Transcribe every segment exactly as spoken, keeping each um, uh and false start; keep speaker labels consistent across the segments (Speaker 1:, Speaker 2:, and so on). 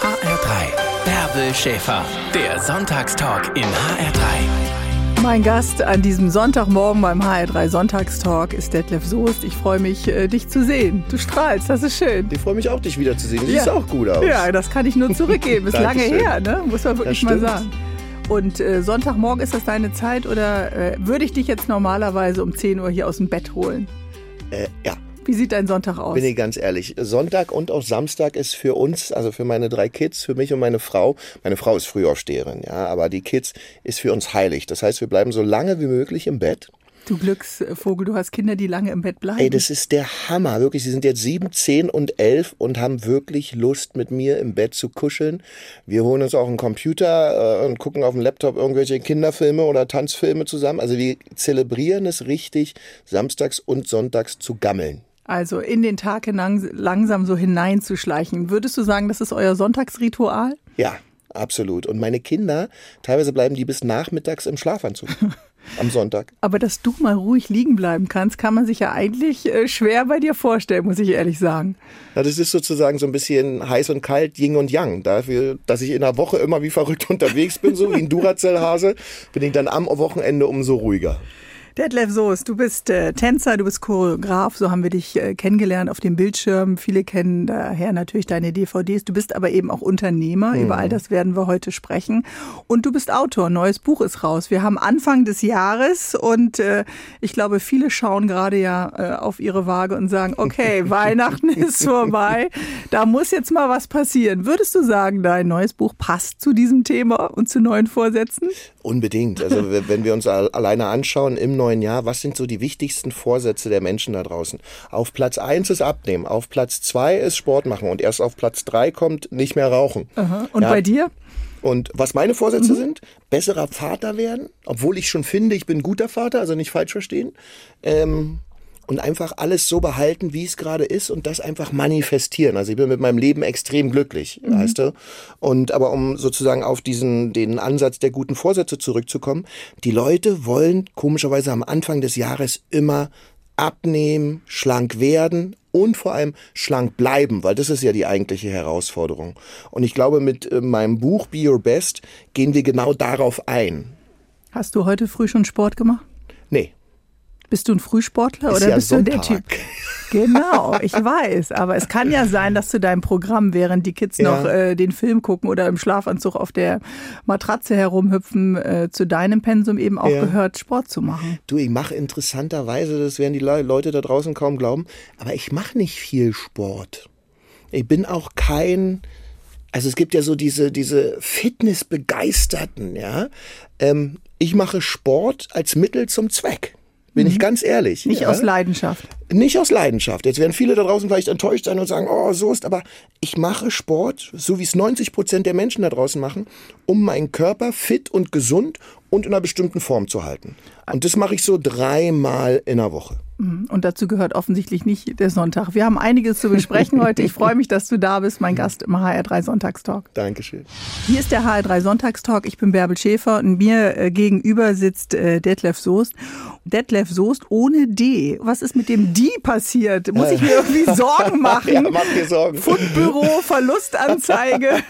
Speaker 1: H R drei. Bärbel Schäfer, der Sonntagstalk in H R drei.
Speaker 2: Mein Gast an diesem Sonntagmorgen beim H R drei Sonntagstalk ist Detlef Soest. Ich freue mich, dich zu sehen. Du strahlst, das ist schön.
Speaker 3: Ich freue mich auch, dich wiederzusehen. Du
Speaker 2: ja.
Speaker 3: siehst auch gut aus.
Speaker 2: Ja, das kann ich nur zurückgeben. Ist lange her, ne? Muss man wirklich mal sagen. Und äh, Sonntagmorgen, ist das deine Zeit oder äh, würde ich dich jetzt normalerweise um zehn Uhr hier aus dem Bett holen?
Speaker 3: Äh, ja.
Speaker 2: Wie sieht dein Sonntag aus?
Speaker 3: Bin ich ganz ehrlich. Sonntag und auch Samstag ist für uns, also für meine drei Kids, für mich und meine Frau, meine Frau ist Frühaufsteherin, ja, aber die Kids ist für uns heilig. Das heißt, wir bleiben so lange wie möglich im Bett.
Speaker 2: Du Glücksvogel, du hast Kinder, die lange im Bett bleiben.
Speaker 3: Ey, das ist der Hammer, wirklich. Sie sind jetzt sieben, zehn und elf und haben wirklich Lust, mit mir im Bett zu kuscheln. Wir holen uns auch einen Computer äh, und gucken auf dem Laptop irgendwelche Kinderfilme oder Tanzfilme zusammen. Also wir zelebrieren es richtig, samstags und sonntags zu gammeln.
Speaker 2: Also in den Tag hinein, langsam so hineinzuschleichen. Würdest du sagen, das ist euer Sonntagsritual?
Speaker 3: Ja, absolut. Und meine Kinder, teilweise bleiben die bis nachmittags im Schlafanzug. Am Sonntag.
Speaker 2: Aber dass du mal ruhig liegen bleiben kannst, kann man sich ja eigentlich äh, schwer bei dir vorstellen, muss ich ehrlich sagen.
Speaker 3: Ja, das ist sozusagen so ein bisschen heiß und kalt, Yin und Yang. Dafür, dass ich in der Woche immer wie verrückt unterwegs bin, so wie ein Duracell-Hase, bin ich dann am Wochenende umso ruhiger.
Speaker 2: Detlef Soest, du bist äh, Tänzer, du bist Choreograf, so haben wir dich äh, kennengelernt auf dem Bildschirm. Viele kennen daher natürlich deine D V Ds. Du bist aber eben auch Unternehmer, mhm. Über all das werden wir heute sprechen. Und du bist Autor, ein neues Buch ist raus. Wir haben Anfang des Jahres und äh, ich glaube, viele schauen gerade ja äh, auf ihre Waage und sagen, okay, Weihnachten ist vorbei, da muss jetzt mal was passieren. Würdest du sagen, dein neues Buch passt zu diesem Thema und zu neuen Vorsätzen?
Speaker 3: Unbedingt. Also wenn wir uns alleine anschauen im neuen Jahr, was sind so die wichtigsten Vorsätze der Menschen da draußen? Auf Platz eins ist Abnehmen, auf Platz zwei ist Sport machen und erst auf Platz drei kommt nicht mehr rauchen.
Speaker 2: Aha. Und ja. Bei dir?
Speaker 3: Und was meine Vorsätze
Speaker 2: mhm.
Speaker 3: sind, besserer Vater werden, obwohl ich schon finde, ich bin ein guter Vater, also nicht falsch verstehen. Ähm, Und einfach alles so behalten, wie es gerade ist und das einfach manifestieren. Also ich bin mit meinem Leben extrem glücklich, mhm. weißt du. Und aber um sozusagen auf diesen den Ansatz der guten Vorsätze zurückzukommen, die Leute wollen komischerweise am Anfang des Jahres immer abnehmen, schlank werden und vor allem schlank bleiben, weil das ist ja die eigentliche Herausforderung. Und ich glaube, mit äh, meinem Buch Be Your Best gehen wir genau darauf ein.
Speaker 2: Hast du heute früh schon Sport gemacht?
Speaker 3: Nee.
Speaker 2: Bist du ein Frühsportler
Speaker 3: ist
Speaker 2: oder
Speaker 3: ja
Speaker 2: bist
Speaker 3: Sonntag.
Speaker 2: Du der Typ? Genau, ich weiß. Aber es kann ja sein, dass zu deinem Programm, während die Kids
Speaker 3: ja.
Speaker 2: noch äh, den Film gucken oder im Schlafanzug auf der Matratze herumhüpfen, äh, zu deinem Pensum eben auch ja. gehört, Sport zu machen.
Speaker 3: Du, ich mache interessanterweise, das werden die Le- Leute da draußen kaum glauben, aber ich mache nicht viel Sport. Ich bin auch kein... Also es gibt ja so diese, diese Fitnessbegeisterten, ja. Ähm, ich mache Sport als Mittel zum Zweck. Bin ich ganz ehrlich.
Speaker 2: Nicht
Speaker 3: ja?
Speaker 2: aus Leidenschaft.
Speaker 3: Nicht aus Leidenschaft. Jetzt werden viele da draußen vielleicht enttäuscht sein und sagen, oh, so ist, aber ich mache Sport, so wie es neunzig Prozent der Menschen da draußen machen, um meinen Körper fit und gesund und in einer bestimmten Form zu halten. Und das mache ich so dreimal in der Woche.
Speaker 2: Und dazu gehört offensichtlich nicht der Sonntag. Wir haben einiges zu besprechen heute. Ich freue mich, dass du da bist, mein Gast im H R drei Sonntagstalk.
Speaker 3: Dankeschön.
Speaker 2: Hier ist der H R drei Sonntagstalk. Ich bin Bärbel Schäfer und mir äh, gegenüber sitzt äh, Detlef Soest. Detlef Soest ohne D. Was ist mit dem D passiert? Muss ich mir irgendwie Sorgen machen?
Speaker 3: Ja, mach dir Sorgen.
Speaker 2: Fundbüro, Verlustanzeige.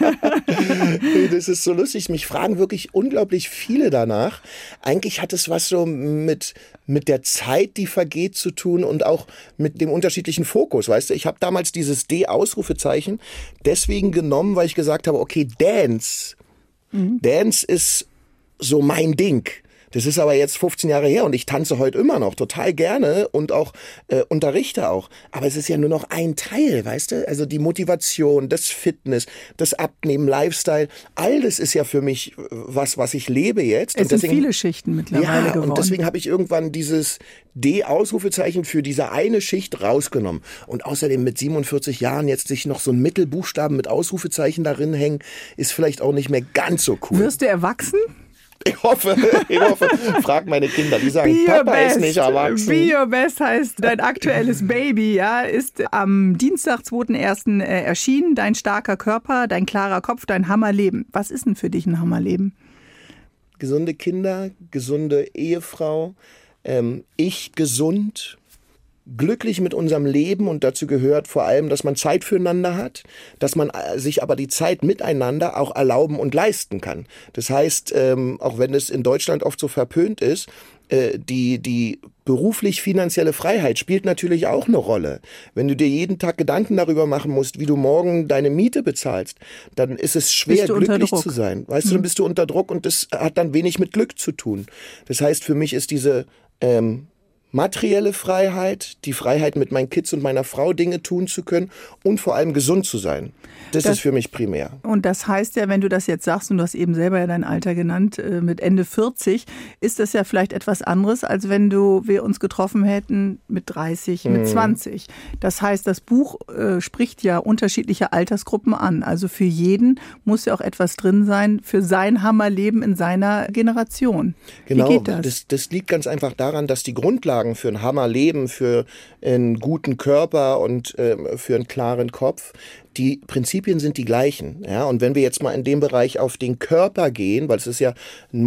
Speaker 3: Das ist so lustig. Mich fragen wirklich unglaublich viele danach. Eigentlich hat es was so mit, mit der Zeit, die vergeht, zu tun und auch mit dem unterschiedlichen Fokus. Weißt du, ich habe damals dieses D-Ausrufezeichen deswegen genommen, weil ich gesagt habe, okay, Dance, mhm. Dance ist so mein Ding. Das ist aber jetzt fünfzehn Jahre her und ich tanze heute immer noch total gerne und auch äh, unterrichte auch. Aber es ist ja nur noch ein Teil, weißt du? Also die Motivation, das Fitness, das Abnehmen, Lifestyle, all das ist ja für mich was, was ich lebe jetzt.
Speaker 2: Es
Speaker 3: und deswegen,
Speaker 2: sind viele Schichten mittlerweile
Speaker 3: ja,
Speaker 2: geworden.
Speaker 3: Und deswegen habe ich irgendwann dieses D-Ausrufezeichen für diese eine Schicht rausgenommen. Und außerdem mit siebenundvierzig Jahren jetzt sich noch so ein Mittelbuchstaben mit Ausrufezeichen darin hängen, ist vielleicht auch nicht mehr ganz so cool.
Speaker 2: Wirst du erwachsen?
Speaker 3: Ich hoffe, ich hoffe. Frag meine Kinder, die sagen,
Speaker 2: Be
Speaker 3: Papa
Speaker 2: best.
Speaker 3: ist nicht erwachsen.
Speaker 2: Be Your Best heißt dein aktuelles Baby, ja, ist am Dienstag, zweiten ersten äh, erschienen. Dein starker Körper, dein klarer Kopf, dein Hammerleben. Was ist denn für dich ein Hammerleben?
Speaker 3: Gesunde Kinder, gesunde Ehefrau, ähm, ich gesund, glücklich mit unserem Leben und dazu gehört vor allem, dass man Zeit füreinander hat, dass man sich aber die Zeit miteinander auch erlauben und leisten kann. Das heißt, ähm, auch wenn es in Deutschland oft so verpönt ist, äh, die, die beruflich-finanzielle Freiheit spielt natürlich auch eine Rolle. Wenn du dir jeden Tag Gedanken darüber machen musst, wie du morgen deine Miete bezahlst, dann ist es schwer, glücklich zu sein. Weißt du, dann bist du unter Druck und das hat dann wenig mit Glück zu tun. Das heißt, für mich ist diese ähm, materielle Freiheit, die Freiheit, mit meinen Kids und meiner Frau Dinge tun zu können und vor allem gesund zu sein. Das, das ist für mich primär.
Speaker 2: Und das heißt ja, wenn du das jetzt sagst, und du hast eben selber ja dein Alter genannt, mit Ende vierzig, ist das ja vielleicht etwas anderes, als wenn du wir uns getroffen hätten mit dreißig, mit zwanzig. Das heißt, das Buch äh, spricht ja unterschiedliche Altersgruppen an. Also für jeden muss ja auch etwas drin sein für sein Hammerleben in seiner Generation.
Speaker 3: Genau,
Speaker 2: Wie geht das?
Speaker 3: Das, das liegt ganz einfach daran, dass die Grundlagen für ein Hammerleben, für einen guten Körper und äh, für einen klaren Kopf, die Prinzipien sind die gleichen. Ja? Und wenn wir jetzt mal in dem Bereich auf den Körper gehen, weil es ist ja ein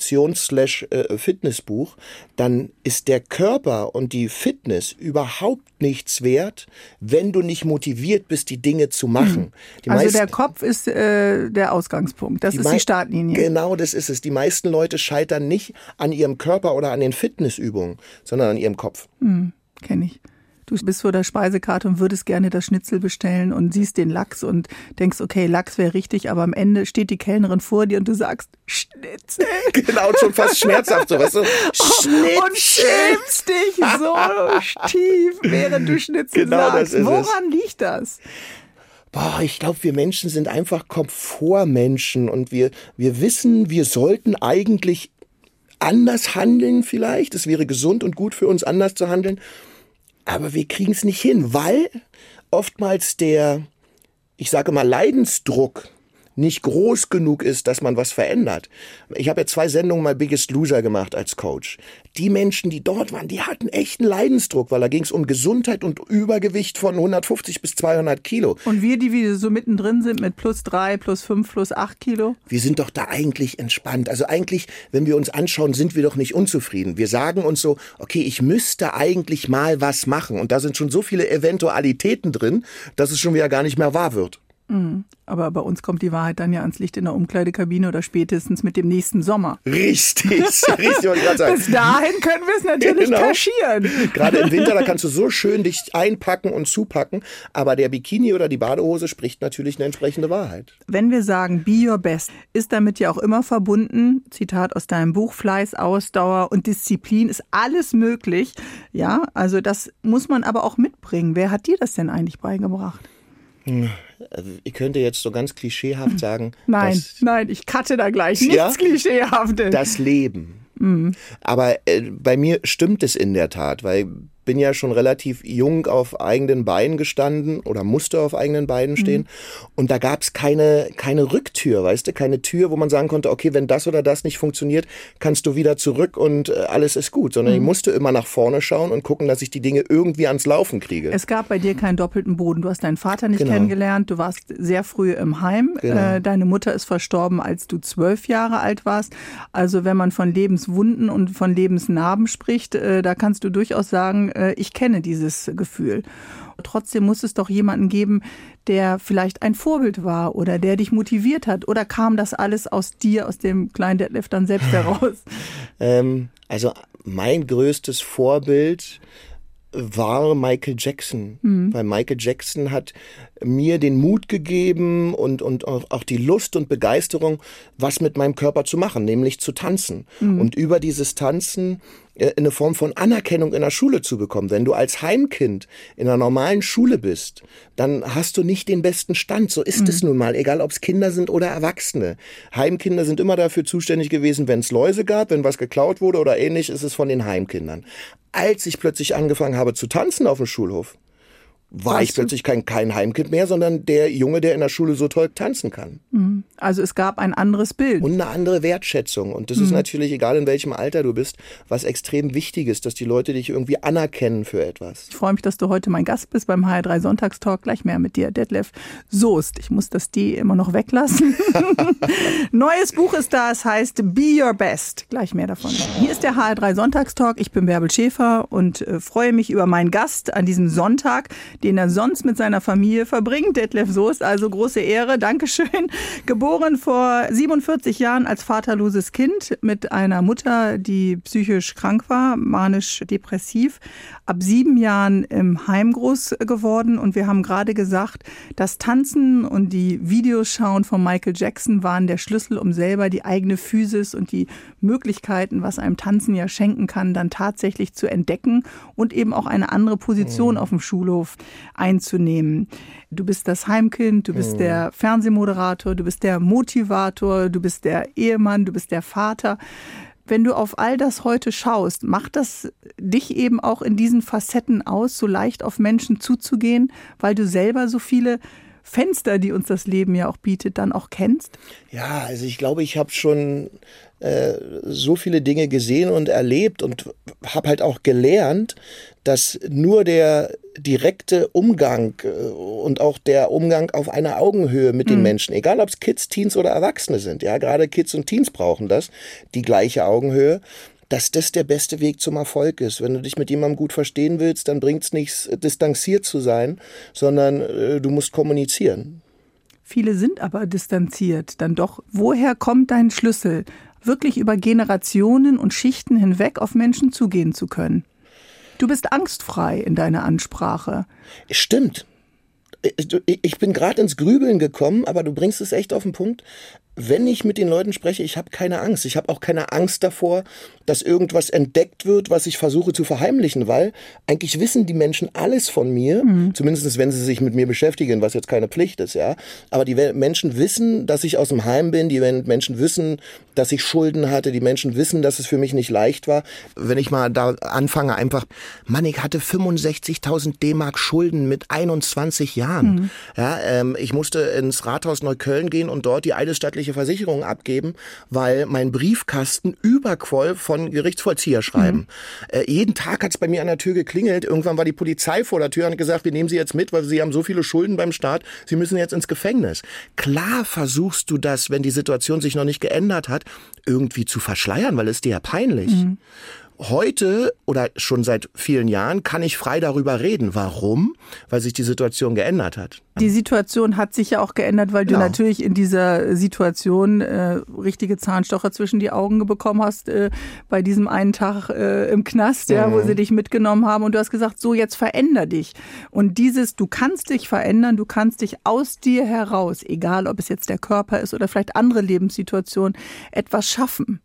Speaker 3: Motivations-Fitnessbuch, dann ist der Körper und die Fitness überhaupt nichts wert, wenn du nicht motiviert bist, die Dinge zu machen. Die
Speaker 2: also
Speaker 3: meisten,
Speaker 2: der Kopf ist äh, der Ausgangspunkt, das die ist die Startlinie.
Speaker 3: Genau, das ist es. Die meisten Leute scheitern nicht an ihrem Körper oder an den Fitnessübungen, sondern an ihrem Kopf.
Speaker 2: Hm, kenne ich. Du bist vor der Speisekarte und würdest gerne das Schnitzel bestellen und siehst den Lachs und denkst, okay, Lachs wäre richtig, aber am Ende steht die Kellnerin vor dir und du sagst, Schnitzel.
Speaker 3: Genau, schon fast schmerzhaft, so, weißt du? Schnitzel.
Speaker 2: Und schämst dich so tief, während du Schnitzel
Speaker 3: genau,
Speaker 2: sagst.
Speaker 3: Das ist
Speaker 2: Woran
Speaker 3: es.
Speaker 2: liegt das?
Speaker 3: Boah, ich glaube, wir Menschen sind einfach Komfortmenschen und wir, wir wissen, wir sollten eigentlich anders handeln vielleicht. Es wäre gesund und gut für uns, anders zu handeln. Aber wir kriegen es nicht hin, weil oftmals der, ich sage mal, Leidensdruck nicht groß genug ist, dass man was verändert. Ich habe ja zwei Sendungen mal Biggest Loser gemacht als Coach. Die Menschen, die dort waren, die hatten echten Leidensdruck, weil da ging es um Gesundheit und Übergewicht von hundertfünfzig bis zweihundert Kilo.
Speaker 2: Und wir, die wir so mittendrin sind mit plus drei, plus fünf, plus acht Kilo?
Speaker 3: Wir sind doch da eigentlich entspannt. Also eigentlich, wenn wir uns anschauen, sind wir doch nicht unzufrieden. Wir sagen uns so, okay, ich müsste eigentlich mal was machen. Und da sind schon so viele Eventualitäten drin, dass es schon wieder gar nicht mehr wahr wird.
Speaker 2: Aber bei uns kommt die Wahrheit dann ja ans Licht in der Umkleidekabine oder spätestens mit dem nächsten Sommer.
Speaker 3: Richtig, richtig, wollte ich gerade sagen.
Speaker 2: Bis dahin können wir es natürlich
Speaker 3: genau.
Speaker 2: kaschieren.
Speaker 3: Gerade im Winter, da kannst du so schön dich einpacken und zupacken, aber der Bikini oder die Badehose spricht natürlich eine entsprechende Wahrheit.
Speaker 2: Wenn wir sagen, be your best, ist damit ja auch immer verbunden, Zitat aus deinem Buch, Fleiß, Ausdauer und Disziplin, ist alles möglich. Ja, also das muss man aber auch mitbringen. Wer hat dir das denn eigentlich beigebracht?
Speaker 3: Also ich könnte jetzt so ganz klischeehaft sagen.
Speaker 2: Nein,
Speaker 3: dass,
Speaker 2: nein, ich cutte da gleich. Nichts ja, Klischeehaftes.
Speaker 3: Das Leben. Mhm. Aber äh, bei mir stimmt es in der Tat, weil bin ja schon relativ jung auf eigenen Beinen gestanden oder musste auf eigenen Beinen stehen. Mhm. Und da gab es keine, keine Rücktür, weißt du, keine Tür, wo man sagen konnte, okay, wenn das oder das nicht funktioniert, kannst du wieder zurück und äh, alles ist gut. Sondern mhm. ich musste immer nach vorne schauen und gucken, dass ich die Dinge irgendwie ans Laufen kriege.
Speaker 2: Es gab bei dir keinen doppelten Boden. Du hast deinen Vater nicht
Speaker 3: genau.
Speaker 2: kennengelernt. Du warst sehr früh im Heim.
Speaker 3: Genau.
Speaker 2: Äh, deine Mutter ist verstorben, als du zwölf Jahre alt warst. Also wenn man von Lebenswunden und von Lebensnarben spricht, äh, da kannst du durchaus sagen, äh, ich kenne dieses Gefühl. Trotzdem muss es doch jemanden geben, der vielleicht ein Vorbild war oder der dich motiviert hat. Oder kam das alles aus dir, aus dem kleinen Detlef dann selbst heraus?
Speaker 3: ähm, also mein größtes Vorbild war Michael Jackson. Mhm. Weil Michael Jackson hat mir den Mut gegeben und, und auch die Lust und Begeisterung, was mit meinem Körper zu machen, nämlich zu tanzen. Mhm. Und über dieses Tanzen eine Form von Anerkennung in der Schule zu bekommen. Wenn du als Heimkind in einer normalen Schule bist, dann hast du nicht den besten Stand. So ist mhm. es nun mal, egal ob es Kinder sind oder Erwachsene. Heimkinder sind immer dafür zuständig gewesen, wenn es Läuse gab, wenn was geklaut wurde oder ähnlich, ist es von den Heimkindern. Als ich plötzlich angefangen habe zu tanzen auf dem Schulhof, war weißt ich plötzlich kein, kein Heimkind mehr, sondern der Junge, der in der Schule so toll tanzen kann.
Speaker 2: Mhm. Also es gab ein anderes Bild.
Speaker 3: Und eine andere Wertschätzung. Und das mhm. ist natürlich, egal in welchem Alter du bist, was extrem wichtig ist, dass die Leute dich irgendwie anerkennen für etwas.
Speaker 2: Ich freue mich, dass du heute mein Gast bist beim H R drei Sonntagstalk. Gleich mehr mit dir, Detlef Soest. Ich muss das D immer noch weglassen. Neues Buch ist da, es heißt Be Your Best. Gleich mehr davon. Hier ist der H R drei Sonntagstalk. Ich bin Bärbel Schäfer und äh, freue mich über meinen Gast an diesem Sonntag, den er sonst mit seiner Familie verbringt. Detlef Soest, also große Ehre. Dankeschön. Geboren vor siebenundvierzig Jahren als vaterloses Kind mit einer Mutter, die psychisch krank war, manisch-depressiv. Ab sieben Jahren im Heim groß geworden. Und wir haben gerade gesagt, das Tanzen und die Videos schauen von Michael Jackson waren der Schlüssel, um selber die eigene Physis und die Möglichkeiten, was einem Tanzen ja schenken kann, dann tatsächlich zu entdecken und eben auch eine andere Position mhm. auf dem Schulhof einzunehmen. Du bist das Heimkind, du bist mhm. der Fernsehmoderator, du bist der Motivator, du bist der Ehemann, du bist der Vater. Wenn du auf all das heute schaust, macht das dich eben auch in diesen Facetten aus, so leicht auf Menschen zuzugehen, weil du selber so viele Fenster, die uns das Leben ja auch bietet, dann auch kennst?
Speaker 3: Ja, also ich glaube, ich habe schon äh, so viele Dinge gesehen und erlebt und habe halt auch gelernt, dass nur der direkte Umgang äh, und auch der Umgang auf einer Augenhöhe mit den mhm. Menschen, egal ob es Kids, Teens oder Erwachsene sind, ja, gerade Kids und Teens brauchen das, die gleiche Augenhöhe, dass das der beste Weg zum Erfolg ist. Wenn du dich mit jemandem gut verstehen willst, dann bringt es nichts, distanziert zu sein, sondern äh, du musst kommunizieren.
Speaker 2: Viele sind aber distanziert dann doch. Woher kommt dein Schlüssel, wirklich über Generationen und Schichten hinweg auf Menschen zugehen zu können? Du bist angstfrei in deiner Ansprache.
Speaker 3: Stimmt. Ich bin gerade ins Grübeln gekommen, aber du bringst es echt auf den Punkt. Wenn ich mit den Leuten spreche, ich habe keine Angst. Ich habe auch keine Angst davor, dass irgendwas entdeckt wird, was ich versuche zu verheimlichen, weil eigentlich wissen die Menschen alles von mir, mhm. zumindest wenn sie sich mit mir beschäftigen, was jetzt keine Pflicht ist, ja. Aber die Menschen wissen, dass ich aus dem Heim bin, die Menschen wissen, dass ich Schulden hatte, die Menschen wissen, dass es für mich nicht leicht war. Wenn ich mal da anfange, einfach, Mann, ich hatte fünfundsechzigtausend D-Mark Schulden mit einundzwanzig Jahren. Mhm. Ja, ähm, ich musste ins Rathaus Neukölln gehen und dort die eidesstattliche Versicherung abgeben, weil mein Briefkasten überquoll von Gerichtsvollzieherschreiben. Mhm. Äh, jeden Tag hat es bei mir an der Tür geklingelt. Irgendwann war die Polizei vor der Tür und hat gesagt, wir nehmen Sie jetzt mit, weil Sie haben so viele Schulden beim Staat, Sie müssen jetzt ins Gefängnis. Klar versuchst du das, wenn die Situation sich noch nicht geändert hat, irgendwie zu verschleiern, weil es dir ja peinlich. Mhm. Heute oder schon seit vielen Jahren kann ich frei darüber reden. Warum? Weil sich die Situation geändert hat.
Speaker 2: Die Situation hat sich ja auch geändert, weil genau. du natürlich in dieser Situation äh, richtige Zahnstocher zwischen die Augen bekommen hast, äh, bei diesem einen Tag äh, im Knast, ja, mhm. wo sie dich mitgenommen haben. Und du hast gesagt, so jetzt veränder dich. Und dieses, du kannst dich verändern, du kannst dich aus dir heraus, egal ob es jetzt der Körper ist oder vielleicht andere Lebenssituationen, etwas schaffen.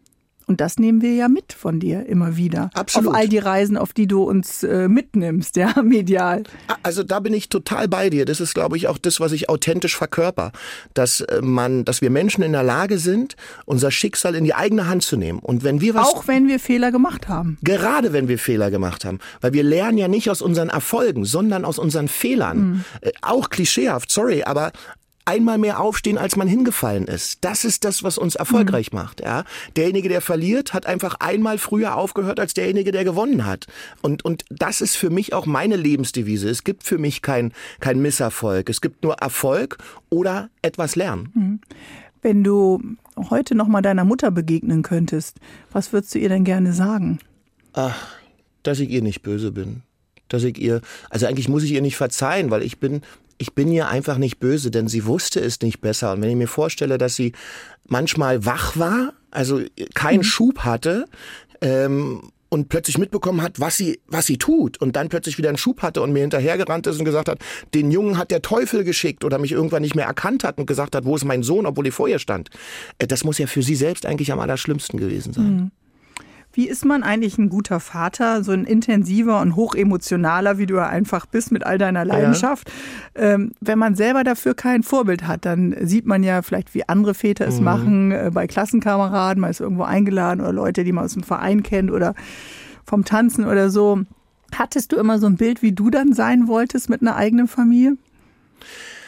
Speaker 2: Und das nehmen wir ja mit von dir immer wieder.
Speaker 3: Absolut.
Speaker 2: Auf all die Reisen, auf die du uns äh, mitnimmst, ja, medial.
Speaker 3: Also da bin ich total bei dir. Das ist, glaube ich, auch das, was ich authentisch verkörper. Dass man, dass wir Menschen in der Lage sind, unser Schicksal in die eigene Hand zu nehmen. Und wenn wir was.
Speaker 2: Auch wenn wir Fehler gemacht haben.
Speaker 3: Gerade wenn wir Fehler gemacht haben. Weil wir lernen ja nicht aus unseren Erfolgen, sondern aus unseren Fehlern. Mhm. Äh, auch klischeehaft, sorry, aber einmal mehr aufstehen, als man hingefallen ist. Das ist das, was uns erfolgreich mhm. macht. Ja? Derjenige, der verliert, hat einfach einmal früher aufgehört, als derjenige, der gewonnen hat. Und, und das ist für mich auch meine Lebensdevise. Es gibt für mich kein, kein Misserfolg. Es gibt nur Erfolg oder etwas lernen.
Speaker 2: Mhm. Wenn du heute noch mal deiner Mutter begegnen könntest, was würdest du ihr denn gerne sagen?
Speaker 3: Ach, dass ich ihr nicht böse bin. Dass ich ihr, also eigentlich muss ich ihr nicht verzeihen, weil ich bin Ich bin ihr einfach nicht böse, denn sie wusste es nicht besser. Und wenn ich mir vorstelle, dass sie manchmal wach war, also keinen mhm. Schub hatte ähm, und plötzlich mitbekommen hat, was sie was sie tut und dann plötzlich wieder einen Schub hatte und mir hinterhergerannt ist und gesagt hat, den Jungen hat der Teufel geschickt oder mich irgendwann nicht mehr erkannt hat und gesagt hat, wo ist mein Sohn, obwohl ich vor ihr stand. Äh, das muss ja für sie selbst eigentlich am allerschlimmsten gewesen sein.
Speaker 2: Mhm. Wie ist man eigentlich ein guter Vater, so ein intensiver und hochemotionaler, wie du ja einfach bist mit all deiner Leidenschaft? Ja. Ähm, wenn man selber dafür kein Vorbild hat, dann sieht man ja vielleicht, wie andere Väter es mhm. machen, äh, bei Klassenkameraden, man ist irgendwo eingeladen oder Leute, die man aus dem Verein kennt oder vom Tanzen oder so. Hattest du immer so ein Bild, wie du dann sein wolltest mit einer eigenen Familie?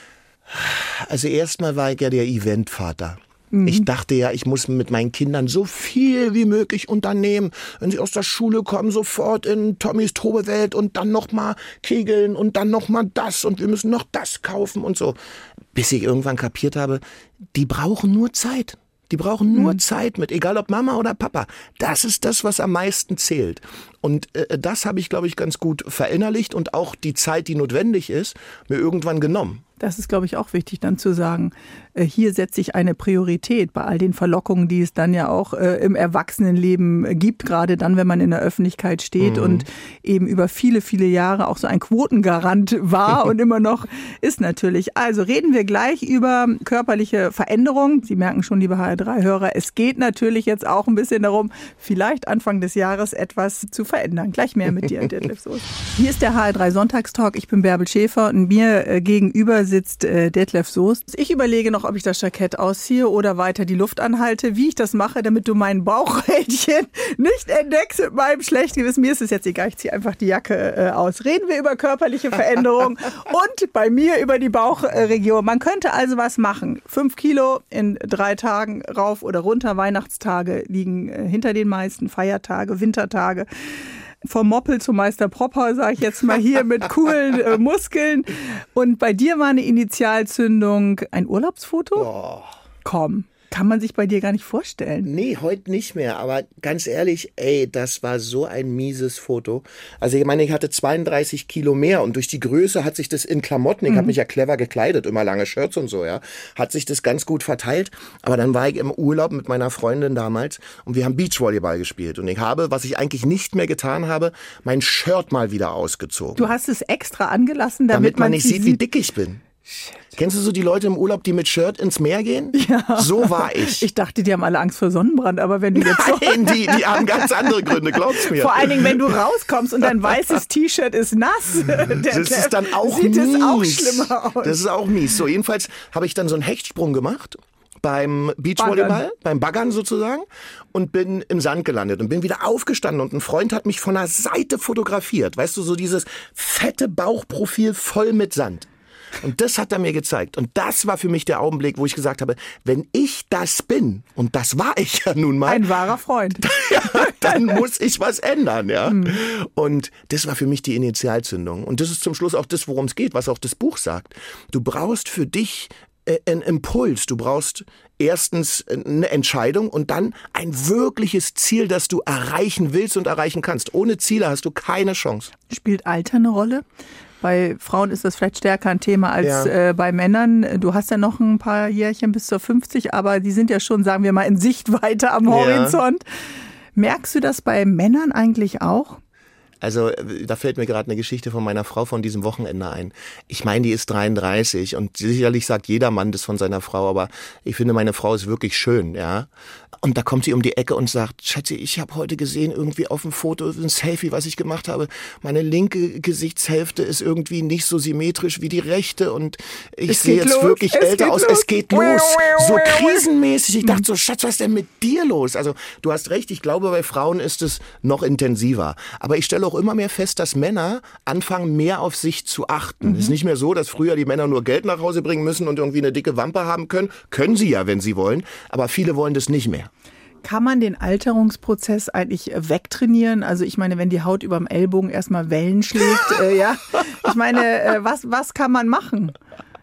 Speaker 3: Also erstmal war ich ja der Eventvater. Ich dachte ja, ich muss mit meinen Kindern so viel wie möglich unternehmen. Wenn sie aus der Schule kommen, sofort in Tommys Tobewelt und dann nochmal kegeln und dann nochmal das und wir müssen noch das kaufen und so. Bis ich irgendwann kapiert habe, die brauchen nur Zeit. Die brauchen nur mhm. Zeit mit, egal ob Mama oder Papa. Das ist das, was am meisten zählt. Und äh, das habe ich, glaube ich, ganz gut verinnerlicht und auch die Zeit, die notwendig ist, mir irgendwann genommen.
Speaker 2: Das ist, glaube ich, auch wichtig, dann zu sagen, äh, hier setze ich eine Priorität bei all den Verlockungen, die es dann ja auch äh, im Erwachsenenleben gibt, gerade dann, wenn man in der Öffentlichkeit steht mhm. und eben über viele, viele Jahre auch so ein Quotengarant war und immer noch ist natürlich. Also reden wir gleich über körperliche Veränderungen. Sie merken schon, liebe H R drei Hörer, es geht natürlich jetzt auch ein bisschen darum, vielleicht Anfang des Jahres etwas zu verändern. Gleich mehr mit dir, Detlef Soest. Hier ist der H R drei Sonntagstalk. Ich bin Bärbel Schäfer und mir äh, gegenüber sitzt äh, Detlef Soest. Ich überlege noch, ob ich das Jackett ausziehe oder weiter die Luft anhalte, wie ich das mache, damit du mein Bauchrädchen nicht entdeckst mit meinem schlechten Gewissen. Mir ist es jetzt egal, ich ziehe einfach die Jacke äh, aus. Reden wir über körperliche Veränderungen und bei mir über die Bauchregion. Man könnte also was machen. Fünf Kilo in drei Tagen rauf oder runter. Weihnachtstage liegen äh, hinter den meisten, Feiertage, Wintertage. Vom Moppel zum Meister Propper, sage ich jetzt mal hier, mit coolen äh, Muskeln. Und bei dir war eine Initialzündung ein Urlaubsfoto?
Speaker 3: Oh.
Speaker 2: Komm, kann man sich bei dir gar nicht vorstellen.
Speaker 3: Nee, heute nicht mehr. Aber ganz ehrlich, ey, das war so ein mieses Foto. Also ich meine, ich hatte zweiunddreißig Kilo mehr und durch die Größe hat sich das in Klamotten, ich mhm. habe mich ja clever gekleidet, immer lange Shirts und so, ja, hat sich das ganz gut verteilt. Aber dann war ich im Urlaub mit meiner Freundin damals und wir haben Beachvolleyball gespielt. Und ich habe, was ich eigentlich nicht mehr getan habe, mein Shirt mal wieder ausgezogen.
Speaker 2: Du hast es extra angelassen, damit,
Speaker 3: damit man
Speaker 2: man
Speaker 3: nicht sieht, wie dick ich bin. Shit. Kennst du so die Leute im Urlaub, die mit Shirt ins Meer gehen? Ja. So war ich.
Speaker 2: Ich dachte, die haben alle Angst vor Sonnenbrand, aber wenn du jetzt so...
Speaker 3: Nein, die, die haben ganz andere Gründe, glaub's mir.
Speaker 2: Vor allen Dingen, wenn du rauskommst und dein weißes T-Shirt ist nass.
Speaker 3: Das ist dann auch
Speaker 2: sieht
Speaker 3: mies.
Speaker 2: Sieht es auch schlimmer aus.
Speaker 3: Das ist auch mies. So, jedenfalls habe ich dann so einen Hechtsprung gemacht. Beim Beachvolleyball, Baggern. beim Baggern sozusagen und bin im Sand gelandet und bin wieder aufgestanden und ein Freund hat mich von der Seite fotografiert. Weißt du, so dieses fette Bauchprofil voll mit Sand. Und das hat er mir gezeigt. Und das war für mich der Augenblick, wo ich gesagt habe, wenn ich das bin, und das war ich ja nun mal.
Speaker 2: Ein wahrer Freund.
Speaker 3: Ja, dann muss ich was ändern, ja. Mhm. Und das war für mich die Initialzündung. Und das ist zum Schluss auch das, worum es geht, was auch das Buch sagt. Du brauchst für dich einen Impuls. Du brauchst erstens eine Entscheidung und dann ein wirkliches Ziel, das du erreichen willst und erreichen kannst. Ohne Ziele hast du keine Chance.
Speaker 2: Spielt Alter eine Rolle? Bei Frauen ist das vielleicht stärker ein Thema als ja. äh, bei Männern. Du hast ja noch ein paar Jährchen bis zur fünfzig, aber die sind ja schon, sagen wir mal, in Sichtweite am Horizont. Ja. Merkst du das bei Männern eigentlich auch?
Speaker 3: Also da fällt mir gerade eine Geschichte von meiner Frau von diesem Wochenende ein. Ich meine, die ist dreiunddreißig und sicherlich sagt jeder Mann das von seiner Frau, aber ich finde, meine Frau ist wirklich schön, ja. Und da kommt sie um die Ecke und sagt, Schatzi, ich habe heute gesehen, irgendwie auf dem Foto, ein Selfie, was ich gemacht habe, meine linke Gesichtshälfte ist irgendwie nicht so symmetrisch wie die rechte und ich sehe jetzt los. wirklich es älter aus. Los. Es geht los. So krisenmäßig. Ich dachte so, Schatz, was ist denn mit dir los? Also du hast recht, ich glaube, bei Frauen ist es noch intensiver. Aber ich stelle auch immer mehr fest, dass Männer anfangen, mehr auf sich zu achten. Mhm. Es ist nicht mehr so, dass früher die Männer nur Geld nach Hause bringen müssen und irgendwie eine dicke Wampe haben können. Können sie ja, wenn sie wollen. Aber viele wollen das nicht mehr.
Speaker 2: Kann man den Alterungsprozess eigentlich wegtrainieren? Also ich meine, wenn die Haut überm Ellbogen erstmal Wellen schlägt, äh, ja. Ich meine, äh, was, was kann man machen?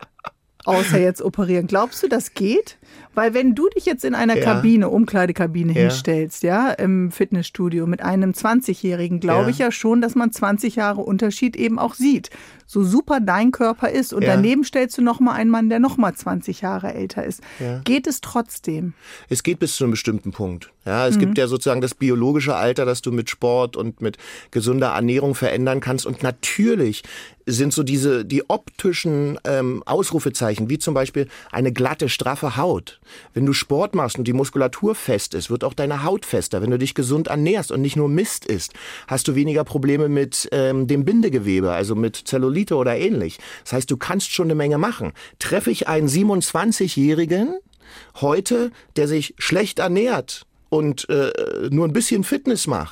Speaker 2: Außer jetzt operieren. Glaubst du, das geht? Weil wenn du dich jetzt in einer ja. Kabine, Umkleidekabine ja. hinstellst, ja, im Fitnessstudio mit einem zwanzigjährigen, glaube ja. ich ja schon, dass man zwanzig Jahre Unterschied eben auch sieht. So super dein Körper ist und ja. daneben stellst du nochmal einen Mann, der nochmal zwanzig Jahre älter ist. Ja. Geht es trotzdem?
Speaker 3: Es geht bis zu einem bestimmten Punkt. Ja, es mhm. gibt ja sozusagen das biologische Alter, das du mit Sport und mit gesunder Ernährung verändern kannst. Und natürlich sind so diese die optischen ähm, Ausrufezeichen, wie zum Beispiel eine glatte, straffe Haut. Wenn du Sport machst und die Muskulatur fest ist, wird auch deine Haut fester. Wenn du dich gesund ernährst und nicht nur Mist isst, hast du weniger Probleme mit ähm, dem Bindegewebe, also mit Zellulite oder ähnlich. Das heißt, du kannst schon eine Menge machen. Treffe ich einen siebenundzwanzigjährigen heute, der sich schlecht ernährt und äh, nur ein bisschen Fitness macht,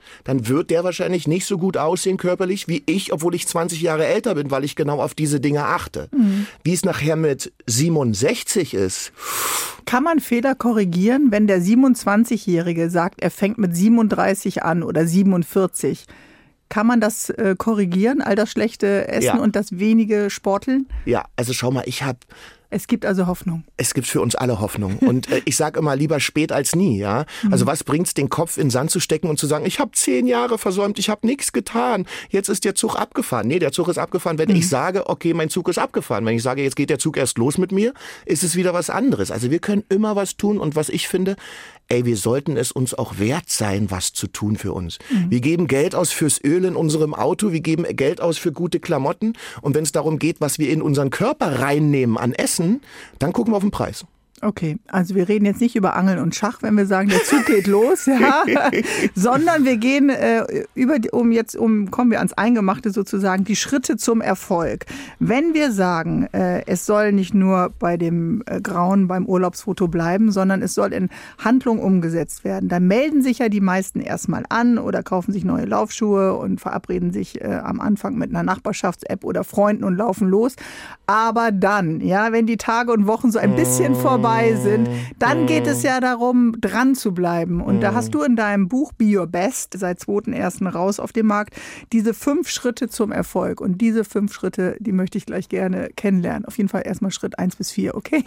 Speaker 3: dann wird der wahrscheinlich nicht so gut aussehen körperlich wie ich, obwohl ich zwanzig Jahre älter bin, weil ich genau auf diese Dinge achte. Mhm. Wie es nachher mit siebenundsechzig ist.
Speaker 2: Kann man Fehler korrigieren, wenn der siebenundzwanzigjährige sagt, er fängt mit siebenunddreißig an oder siebenundvierzig? Kann man das äh, korrigieren, all das schlechte Essen ja. und das wenige Sporteln?
Speaker 3: Ja, also schau mal, ich habe...
Speaker 2: Es gibt also Hoffnung.
Speaker 3: Es gibt für uns alle Hoffnung. Und äh, ich sage immer, lieber spät als nie. Ja. Also was bringt's, den Kopf in den Sand zu stecken und zu sagen, ich habe zehn Jahre versäumt, ich habe nichts getan. Jetzt ist der Zug abgefahren. Nee, der Zug ist abgefahren, wenn mhm. ich sage, okay, mein Zug ist abgefahren. Wenn ich sage, jetzt geht der Zug erst los mit mir, ist es wieder was anderes. Also wir können immer was tun. Und was ich finde, ey, wir sollten es uns auch wert sein, was zu tun für uns. Mhm. Wir geben Geld aus fürs Öl in unserem Auto, wir geben Geld aus für gute Klamotten. Und wenn es darum geht, was wir in unseren Körper reinnehmen an Essen, dann gucken wir auf den Preis.
Speaker 2: Okay, also wir reden jetzt nicht über Angeln und Schach, wenn wir sagen, der Zug geht los, ja, sondern wir gehen äh, über, um jetzt, um kommen wir ans Eingemachte sozusagen, die Schritte zum Erfolg. Wenn wir sagen, äh, es soll nicht nur bei dem äh, Grauen beim Urlaubsfoto bleiben, sondern es soll in Handlung umgesetzt werden, dann melden sich ja die meisten erstmal an oder kaufen sich neue Laufschuhe und verabreden sich äh, am Anfang mit einer Nachbarschafts-App oder Freunden und laufen los. Aber dann, ja, wenn die Tage und Wochen so ein bisschen vorbei sind, dann geht es ja darum, dran zu bleiben. Und da hast du in deinem Buch Be Your Best, seit zweiten ersten raus auf dem Markt, diese fünf Schritte zum Erfolg. Und diese fünf Schritte, die möchte ich gleich gerne kennenlernen. Auf jeden Fall erstmal Schritt eins bis vier, okay?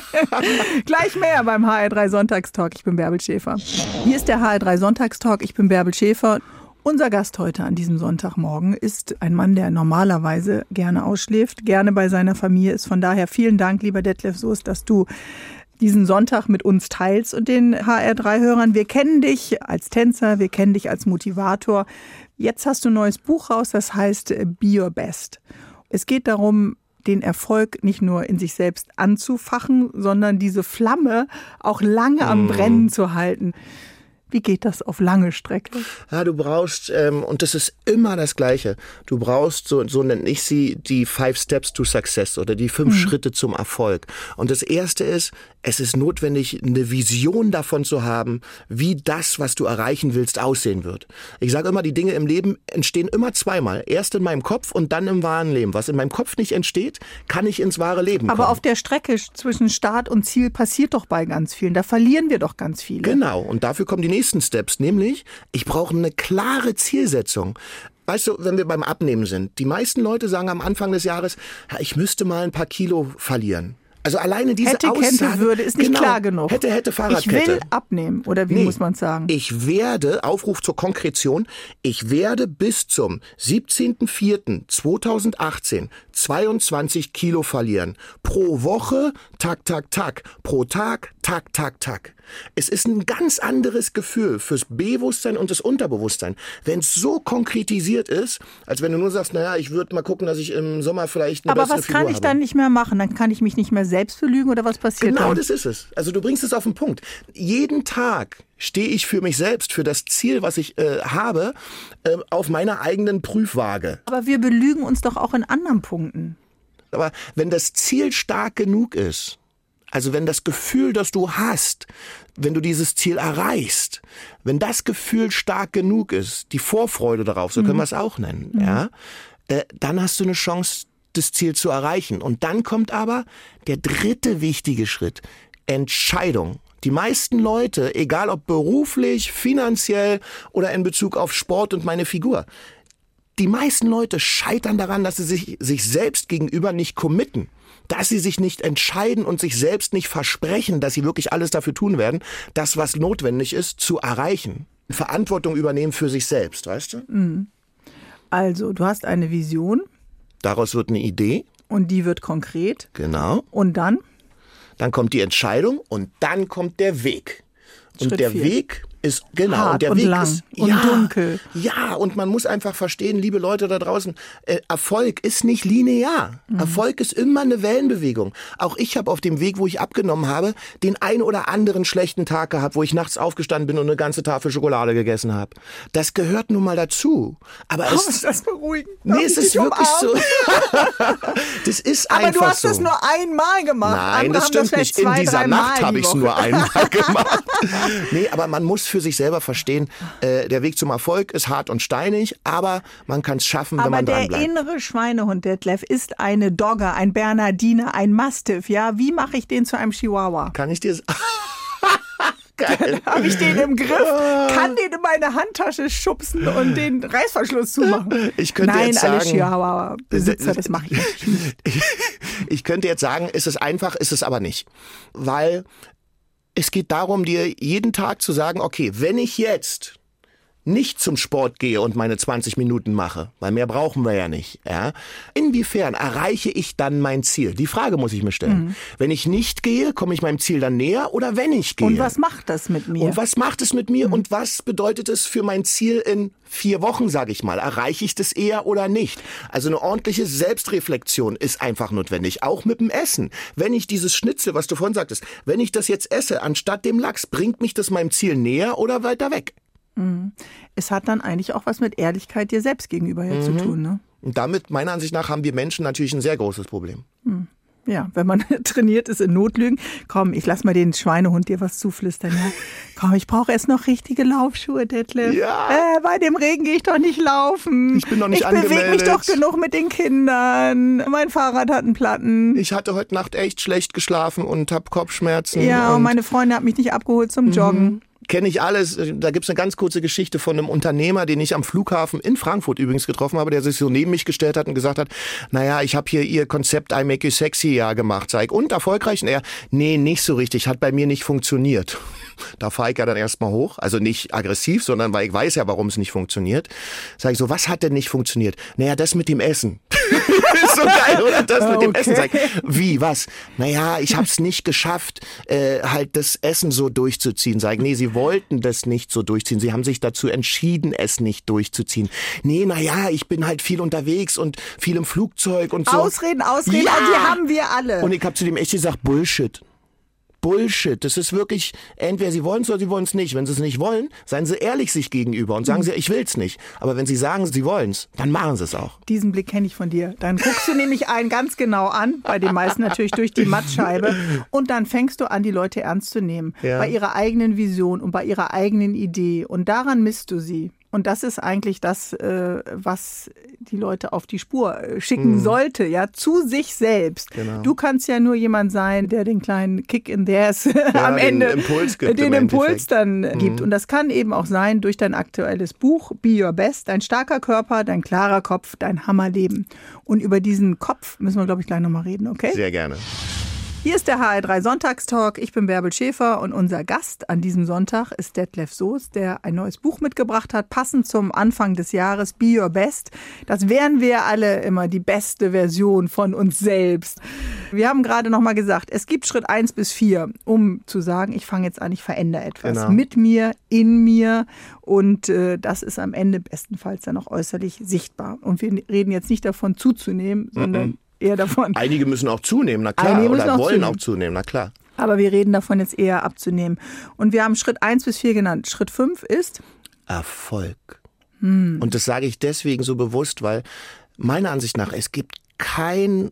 Speaker 2: Gleich mehr beim H R drei Sonntagstalk. Ich bin Bärbel Schäfer. Hier ist der H R drei Sonntagstalk. Ich bin Bärbel Schäfer. Unser Gast heute an diesem Sonntagmorgen ist ein Mann, der normalerweise gerne ausschläft, gerne bei seiner Familie ist. Von daher vielen Dank, lieber Detlef Soest, dass du diesen Sonntag mit uns teilst und den H R drei Hörern. Wir kennen dich als Tänzer, wir kennen dich als Motivator. Jetzt hast du ein neues Buch raus, das heißt Be Your Best. Es geht darum, den Erfolg nicht nur in sich selbst anzufachen, sondern diese Flamme auch lange am Brennen zu halten. Wie geht das auf lange Strecke?
Speaker 3: Ja, du brauchst, ähm, und das ist immer das Gleiche, du brauchst, so, so nenne ich sie, die Five Steps to Success oder die fünf mhm. Schritte zum Erfolg. Und das Erste ist, es ist notwendig, eine Vision davon zu haben, wie das, was du erreichen willst, aussehen wird. Ich sage immer, die Dinge im Leben entstehen immer zweimal. Erst in meinem Kopf und dann im wahren Leben. Was in meinem Kopf nicht entsteht, kann nicht ins wahre Leben kommen.
Speaker 2: Aber auf der Strecke zwischen Start und Ziel passiert doch bei ganz vielen. Da verlieren wir doch ganz viele.
Speaker 3: Genau, und dafür kommen die nächsten Steps, nämlich ich brauche eine klare Zielsetzung. Weißt du, wenn wir beim Abnehmen sind, die meisten Leute sagen am Anfang des Jahres, ja, ich müsste mal ein paar Kilo verlieren. Also alleine diese
Speaker 2: hätte,
Speaker 3: Aussage,
Speaker 2: Kente, würde, ist nicht
Speaker 3: genau,
Speaker 2: klar genug.
Speaker 3: Hätte, hätte, Fahrradkette.
Speaker 2: Ich will abnehmen, oder wie nee, muss man sagen?
Speaker 3: Ich werde, Aufruf zur Konkretion, ich werde bis zum siebzehnten vierten zweitausendachtzehn zweiundzwanzig Kilo verlieren. Pro Woche, tak, tak, tak. Pro Tag, tak, tak, tak. Es ist ein ganz anderes Gefühl fürs Bewusstsein und das Unterbewusstsein, wenn es so konkretisiert ist, als wenn du nur sagst, naja, ich würde mal gucken, dass ich im Sommer vielleicht eine
Speaker 2: Aber
Speaker 3: bessere
Speaker 2: was
Speaker 3: Figur
Speaker 2: kann ich
Speaker 3: habe.
Speaker 2: Dann nicht mehr machen? Dann kann ich mich nicht mehr selbst belügen oder was passiert
Speaker 3: Genau,
Speaker 2: dann?
Speaker 3: das ist es. Also du bringst es auf den Punkt. Jeden Tag stehe ich für mich selbst, für das Ziel, was ich äh, habe, äh, auf meiner eigenen Prüfwaage.
Speaker 2: Aber wir belügen uns doch auch in anderen Punkten.
Speaker 3: Aber wenn das Ziel stark genug ist, also wenn das Gefühl, das du hast, wenn du dieses Ziel erreichst, wenn das Gefühl stark genug ist, die Vorfreude darauf, so können wir es auch nennen, mhm. ja, äh, dann hast du eine Chance, das Ziel zu erreichen. Und dann kommt aber der dritte wichtige Schritt, Entscheidung. Die meisten Leute, egal ob beruflich, finanziell oder in Bezug auf Sport und meine Figur, die meisten Leute scheitern daran, dass sie sich, sich selbst gegenüber nicht committen. Dass sie sich nicht entscheiden und sich selbst nicht versprechen, dass sie wirklich alles dafür tun werden, das, was notwendig ist, zu erreichen. Verantwortung übernehmen für sich selbst, weißt du?
Speaker 2: Also, du hast eine Vision.
Speaker 3: Daraus wird eine Idee.
Speaker 2: Und die wird konkret.
Speaker 3: Genau.
Speaker 2: Und dann?
Speaker 3: Dann kommt die Entscheidung und dann kommt der Weg. Und
Speaker 2: Schritt
Speaker 3: der
Speaker 2: vier.
Speaker 3: Weg ist, genau,
Speaker 2: hart
Speaker 3: und der
Speaker 2: und
Speaker 3: Weg
Speaker 2: lang
Speaker 3: ist
Speaker 2: und
Speaker 3: ja,
Speaker 2: dunkel.
Speaker 3: Ja, und man muss einfach verstehen, liebe Leute da draußen, äh, Erfolg ist nicht linear. Mhm. Erfolg ist immer eine Wellenbewegung. Auch ich habe auf dem Weg, wo ich abgenommen habe, den ein oder anderen schlechten Tag gehabt, wo ich nachts aufgestanden bin und eine ganze Tafel Schokolade gegessen habe. Das gehört nun mal dazu. Aber
Speaker 2: oh,
Speaker 3: es
Speaker 2: ist das beruhigend?
Speaker 3: Nee, es ist wirklich so. Das ist
Speaker 2: Aber
Speaker 3: einfach so.
Speaker 2: du hast so. das nur einmal gemacht.
Speaker 3: Nein,
Speaker 2: Andere
Speaker 3: das stimmt
Speaker 2: das
Speaker 3: nicht.
Speaker 2: Zwei,
Speaker 3: In dieser Nacht habe ich es
Speaker 2: Woche.
Speaker 3: nur einmal gemacht. Nee, aber man muss für sich selber verstehen, äh, der Weg zum Erfolg ist hart und steinig, aber man kann es schaffen, wenn
Speaker 2: aber
Speaker 3: man dran
Speaker 2: der
Speaker 3: bleibt.
Speaker 2: innere Schweinehund, Detlef, ist eine Dogge, ein Bernardiner, ein Mastiff. Ja, wie mache ich den zu einem Chihuahua?
Speaker 3: Kann ich dir... Geil.
Speaker 2: Habe ich den im Griff, kann den in meine Handtasche schubsen und den Reißverschluss zumachen.
Speaker 3: Ich könnte
Speaker 2: Nein,
Speaker 3: jetzt sagen,
Speaker 2: alle Chihuahua-Besitzer, das mache ich nicht.
Speaker 3: Ich, ich könnte jetzt sagen, ist es einfach, ist es aber nicht. Weil es geht darum, dir jeden Tag zu sagen, okay, wenn ich jetzt nicht zum Sport gehe und meine zwanzig Minuten mache, weil mehr brauchen wir ja nicht, ja, inwiefern erreiche ich dann mein Ziel? Die Frage muss ich mir stellen. Mhm. Wenn ich nicht gehe, komme ich meinem Ziel dann näher oder wenn ich gehe?
Speaker 2: Und was macht das mit mir?
Speaker 3: Und was macht es mit mir
Speaker 2: Mhm.
Speaker 3: und was bedeutet es für mein Ziel in vier Wochen, sage ich mal? Erreiche ich das eher oder nicht? Also eine ordentliche Selbstreflexion ist einfach notwendig, auch mit dem Essen. Wenn ich dieses Schnitzel, was du vorhin sagtest, wenn ich das jetzt esse, anstatt dem Lachs, bringt mich das meinem Ziel näher oder weiter weg?
Speaker 2: Es hat dann eigentlich auch was mit Ehrlichkeit dir selbst gegenüber ja
Speaker 3: Mhm.
Speaker 2: zu tun, ne?
Speaker 3: Und damit, meiner Ansicht nach, haben wir Menschen natürlich ein sehr großes Problem.
Speaker 2: Ja, wenn man trainiert ist in Notlügen. Komm, ich lass mal den Schweinehund dir was zuflüstern. Ja? Komm, ich brauche erst noch richtige Laufschuhe, Detlef.
Speaker 3: Ja.
Speaker 2: Äh, bei dem Regen gehe ich doch nicht laufen.
Speaker 3: Ich bin noch nicht
Speaker 2: Ich bewege mich
Speaker 3: angemeldet.
Speaker 2: doch genug mit den Kindern. Mein Fahrrad hat einen Platten.
Speaker 3: Ich hatte heute Nacht echt schlecht geschlafen und habe Kopfschmerzen.
Speaker 2: Ja, und,
Speaker 3: und
Speaker 2: meine Freunde haben mich nicht abgeholt zum Joggen.
Speaker 3: Kenne ich alles. Da gibt's eine ganz kurze Geschichte von einem Unternehmer, den ich am Flughafen in Frankfurt übrigens getroffen habe, der sich so neben mich gestellt hat und gesagt hat, naja, ich habe hier Ihr Konzept I Make You Sexy ja gemacht. Sag ich, und erfolgreich? Und er, nee, nicht so richtig, hat bei mir nicht funktioniert. Da fahre ich ja dann erstmal hoch, also nicht aggressiv, sondern weil ich weiß ja, warum es nicht funktioniert. Sag ich so, was hat denn nicht funktioniert? Naja, das mit dem Essen. Ist so geil, oder? Das mit
Speaker 2: Okay.
Speaker 3: dem Essen. Sag ich, wie, was? Naja, ich habe es nicht geschafft, äh, halt das Essen so durchzuziehen. Sag ich, nee, Sie wollten das nicht so durchziehen. Sie haben sich dazu entschieden, es nicht durchzuziehen. Nee, naja, ich bin halt viel unterwegs und viel im Flugzeug und so.
Speaker 2: Ausreden, Ausreden,
Speaker 3: Ja.
Speaker 2: und die haben wir alle.
Speaker 3: Und ich habe zu dem echt gesagt, Bullshit. Bullshit. Das ist wirklich, entweder Sie wollen es oder Sie wollen es nicht. Wenn Sie es nicht wollen, seien Sie ehrlich sich gegenüber und sagen Sie, ich will es nicht. Aber wenn Sie sagen, Sie wollen es, dann machen Sie es auch.
Speaker 2: Diesen Blick kenne ich von dir. Dann guckst du nämlich einen ganz genau an, bei den meisten natürlich durch die Mattscheibe. Und dann fängst du an, die Leute ernst zu nehmen.
Speaker 3: Ja.
Speaker 2: Bei ihrer eigenen Vision und bei ihrer eigenen Idee. Und daran misst du sie. Und das ist eigentlich das, äh, was die Leute auf die Spur äh, schicken
Speaker 3: Mhm.
Speaker 2: sollte, ja, zu sich selbst.
Speaker 3: Genau.
Speaker 2: Du kannst ja nur jemand sein, der den kleinen Kick in the ass am
Speaker 3: den
Speaker 2: Ende,
Speaker 3: Impuls gibt
Speaker 2: den
Speaker 3: im
Speaker 2: Impuls
Speaker 3: Endeffekt.
Speaker 2: dann äh, gibt. Und das kann eben auch sein durch dein aktuelles Buch Be Your Best, dein starker Körper, dein klarer Kopf, dein Hammerleben. Und über diesen Kopf müssen wir, glaube ich, gleich nochmal reden, okay?
Speaker 3: Sehr gerne.
Speaker 2: Hier ist der H R drei Sonntagstalk. Ich bin Bärbel Schäfer und unser Gast an diesem Sonntag ist Detlef Soest, der ein neues Buch mitgebracht hat, passend zum Anfang des Jahres, Be Your Best. Das wären wir alle immer, die beste Version von uns selbst. Wir haben gerade noch mal gesagt, es gibt Schritt eins bis vier, um zu sagen, ich fange jetzt an, ich verändere etwas.
Speaker 3: Genau.
Speaker 2: Mit mir, in mir und äh, das ist am Ende bestenfalls dann auch äußerlich sichtbar. Und wir reden jetzt nicht davon zuzunehmen, sondern
Speaker 3: Mhm.
Speaker 2: eher davon.
Speaker 3: Einige müssen auch zunehmen, na klar.
Speaker 2: Einige müssen
Speaker 3: Oder
Speaker 2: auch
Speaker 3: wollen
Speaker 2: zunehmen.
Speaker 3: auch zunehmen, na klar.
Speaker 2: Aber wir reden davon jetzt eher abzunehmen. Und wir haben Schritt eins bis vier genannt. Schritt fünf ist?
Speaker 3: Erfolg.
Speaker 2: Hm.
Speaker 3: Und das sage ich deswegen so bewusst, weil meiner Ansicht nach, es gibt kein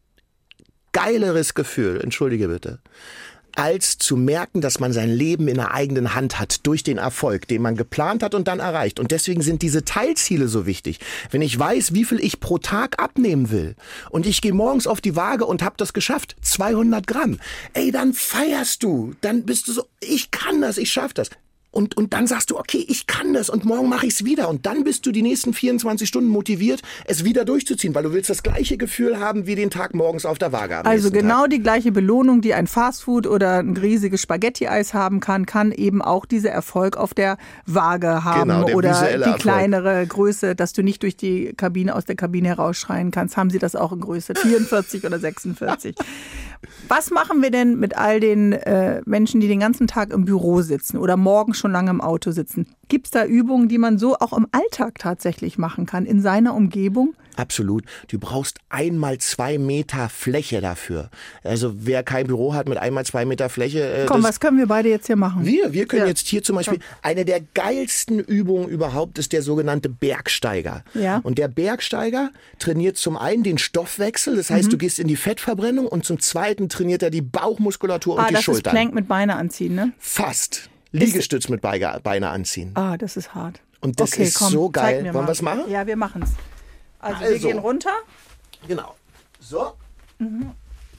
Speaker 3: geileres Gefühl, entschuldige bitte, als zu merken, dass man sein Leben in der eigenen Hand hat durch den Erfolg, den man geplant hat und dann erreicht. Und deswegen sind diese Teilziele so wichtig. Wenn ich weiß, wie viel ich pro Tag abnehmen will und ich gehe morgens auf die Waage und habe das geschafft, zweihundert Gramm, ey, dann feierst du, dann bist du so, ich kann das, ich schaff das. Und, und dann sagst du, okay, ich kann das und morgen mache ich es wieder. Und dann bist du die nächsten vierundzwanzig Stunden motiviert, es wieder durchzuziehen, weil du willst das gleiche Gefühl haben wie den Tag morgens auf der Waage am
Speaker 2: Also
Speaker 3: nächsten
Speaker 2: genau
Speaker 3: Tag.
Speaker 2: die gleiche Belohnung, die ein Fastfood oder ein riesiges Spaghetti-Eis haben kann, kann eben auch dieser Erfolg auf der Waage haben.
Speaker 3: Genau, der
Speaker 2: oder
Speaker 3: visuelle
Speaker 2: die
Speaker 3: Erfolg.
Speaker 2: kleinere Größe, dass du nicht durch die Kabine, aus der Kabine herausschreien kannst. Haben sie das auch in Größe vierundvierzig oder sechsundvierzig? Was machen wir denn mit all den äh, Menschen, die den ganzen Tag im Büro sitzen oder morgens schon lange im Auto sitzen? Gibt es da Übungen, die man so auch im Alltag tatsächlich machen kann, in seiner Umgebung?
Speaker 3: Absolut. Du brauchst einmal zwei Meter Fläche dafür. Also wer kein Büro hat mit einmal zwei Meter Fläche. Äh,
Speaker 2: Komm,
Speaker 3: das
Speaker 2: was können wir beide jetzt hier machen?
Speaker 3: Wir, wir können
Speaker 2: Ja.
Speaker 3: jetzt hier zum Beispiel, eine der geilsten Übungen überhaupt ist der sogenannte Bergsteiger.
Speaker 2: Ja.
Speaker 3: Und der Bergsteiger trainiert zum einen den Stoffwechsel, das heißt,
Speaker 2: Mhm.
Speaker 3: du gehst in die Fettverbrennung und zum zweiten trainiert er die Bauchmuskulatur und
Speaker 2: Ah,
Speaker 3: die
Speaker 2: das ist
Speaker 3: Schultern.
Speaker 2: Plank mit Beine anziehen, ne?
Speaker 3: Fast. Liegestütz mit Beine, Beine anziehen.
Speaker 2: Ah, das ist hart.
Speaker 3: Und das
Speaker 2: okay,
Speaker 3: ist
Speaker 2: komm,
Speaker 3: so geil. Wollen
Speaker 2: wir
Speaker 3: wir es machen?
Speaker 2: Ja, wir machen es. Also,
Speaker 3: Also.
Speaker 2: wir gehen runter.
Speaker 3: Genau. So.
Speaker 2: Mhm.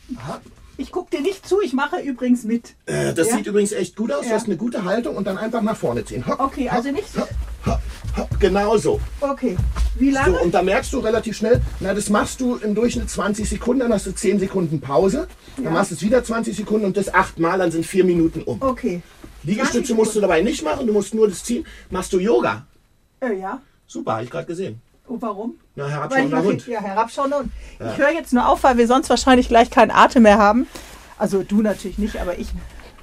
Speaker 2: Ich gucke dir nicht zu, ich mache übrigens mit.
Speaker 3: Äh, das
Speaker 2: ja?
Speaker 3: sieht übrigens echt gut aus.
Speaker 2: Ja.
Speaker 3: Du hast eine gute Haltung und dann einfach nach vorne ziehen. Hopp,
Speaker 2: Okay, also
Speaker 3: hopp,
Speaker 2: nicht...
Speaker 3: Hopp, hopp, hopp. Genau so.
Speaker 2: Okay, wie lange?
Speaker 3: So, und da merkst du relativ schnell, na, das machst du im Durchschnitt zwanzig Sekunden, dann hast du zehn Sekunden Pause, dann
Speaker 2: Ja.
Speaker 3: machst du es wieder zwanzig Sekunden und das achtmal, dann sind vier Minuten um.
Speaker 2: Okay.
Speaker 3: Liegestütze musst du dabei nicht machen, du musst nur das ziehen. Machst du Yoga?
Speaker 2: Äh, ja.
Speaker 3: Super, habe ich gerade gesehen.
Speaker 2: Und warum?
Speaker 3: Na,
Speaker 2: Weil ich
Speaker 3: herabschauender
Speaker 2: mache,
Speaker 3: Hund.
Speaker 2: ja, herabschauen und ich höre jetzt nur auf, weil wir sonst wahrscheinlich gleich keinen Atem mehr haben. Also du natürlich nicht, aber ich.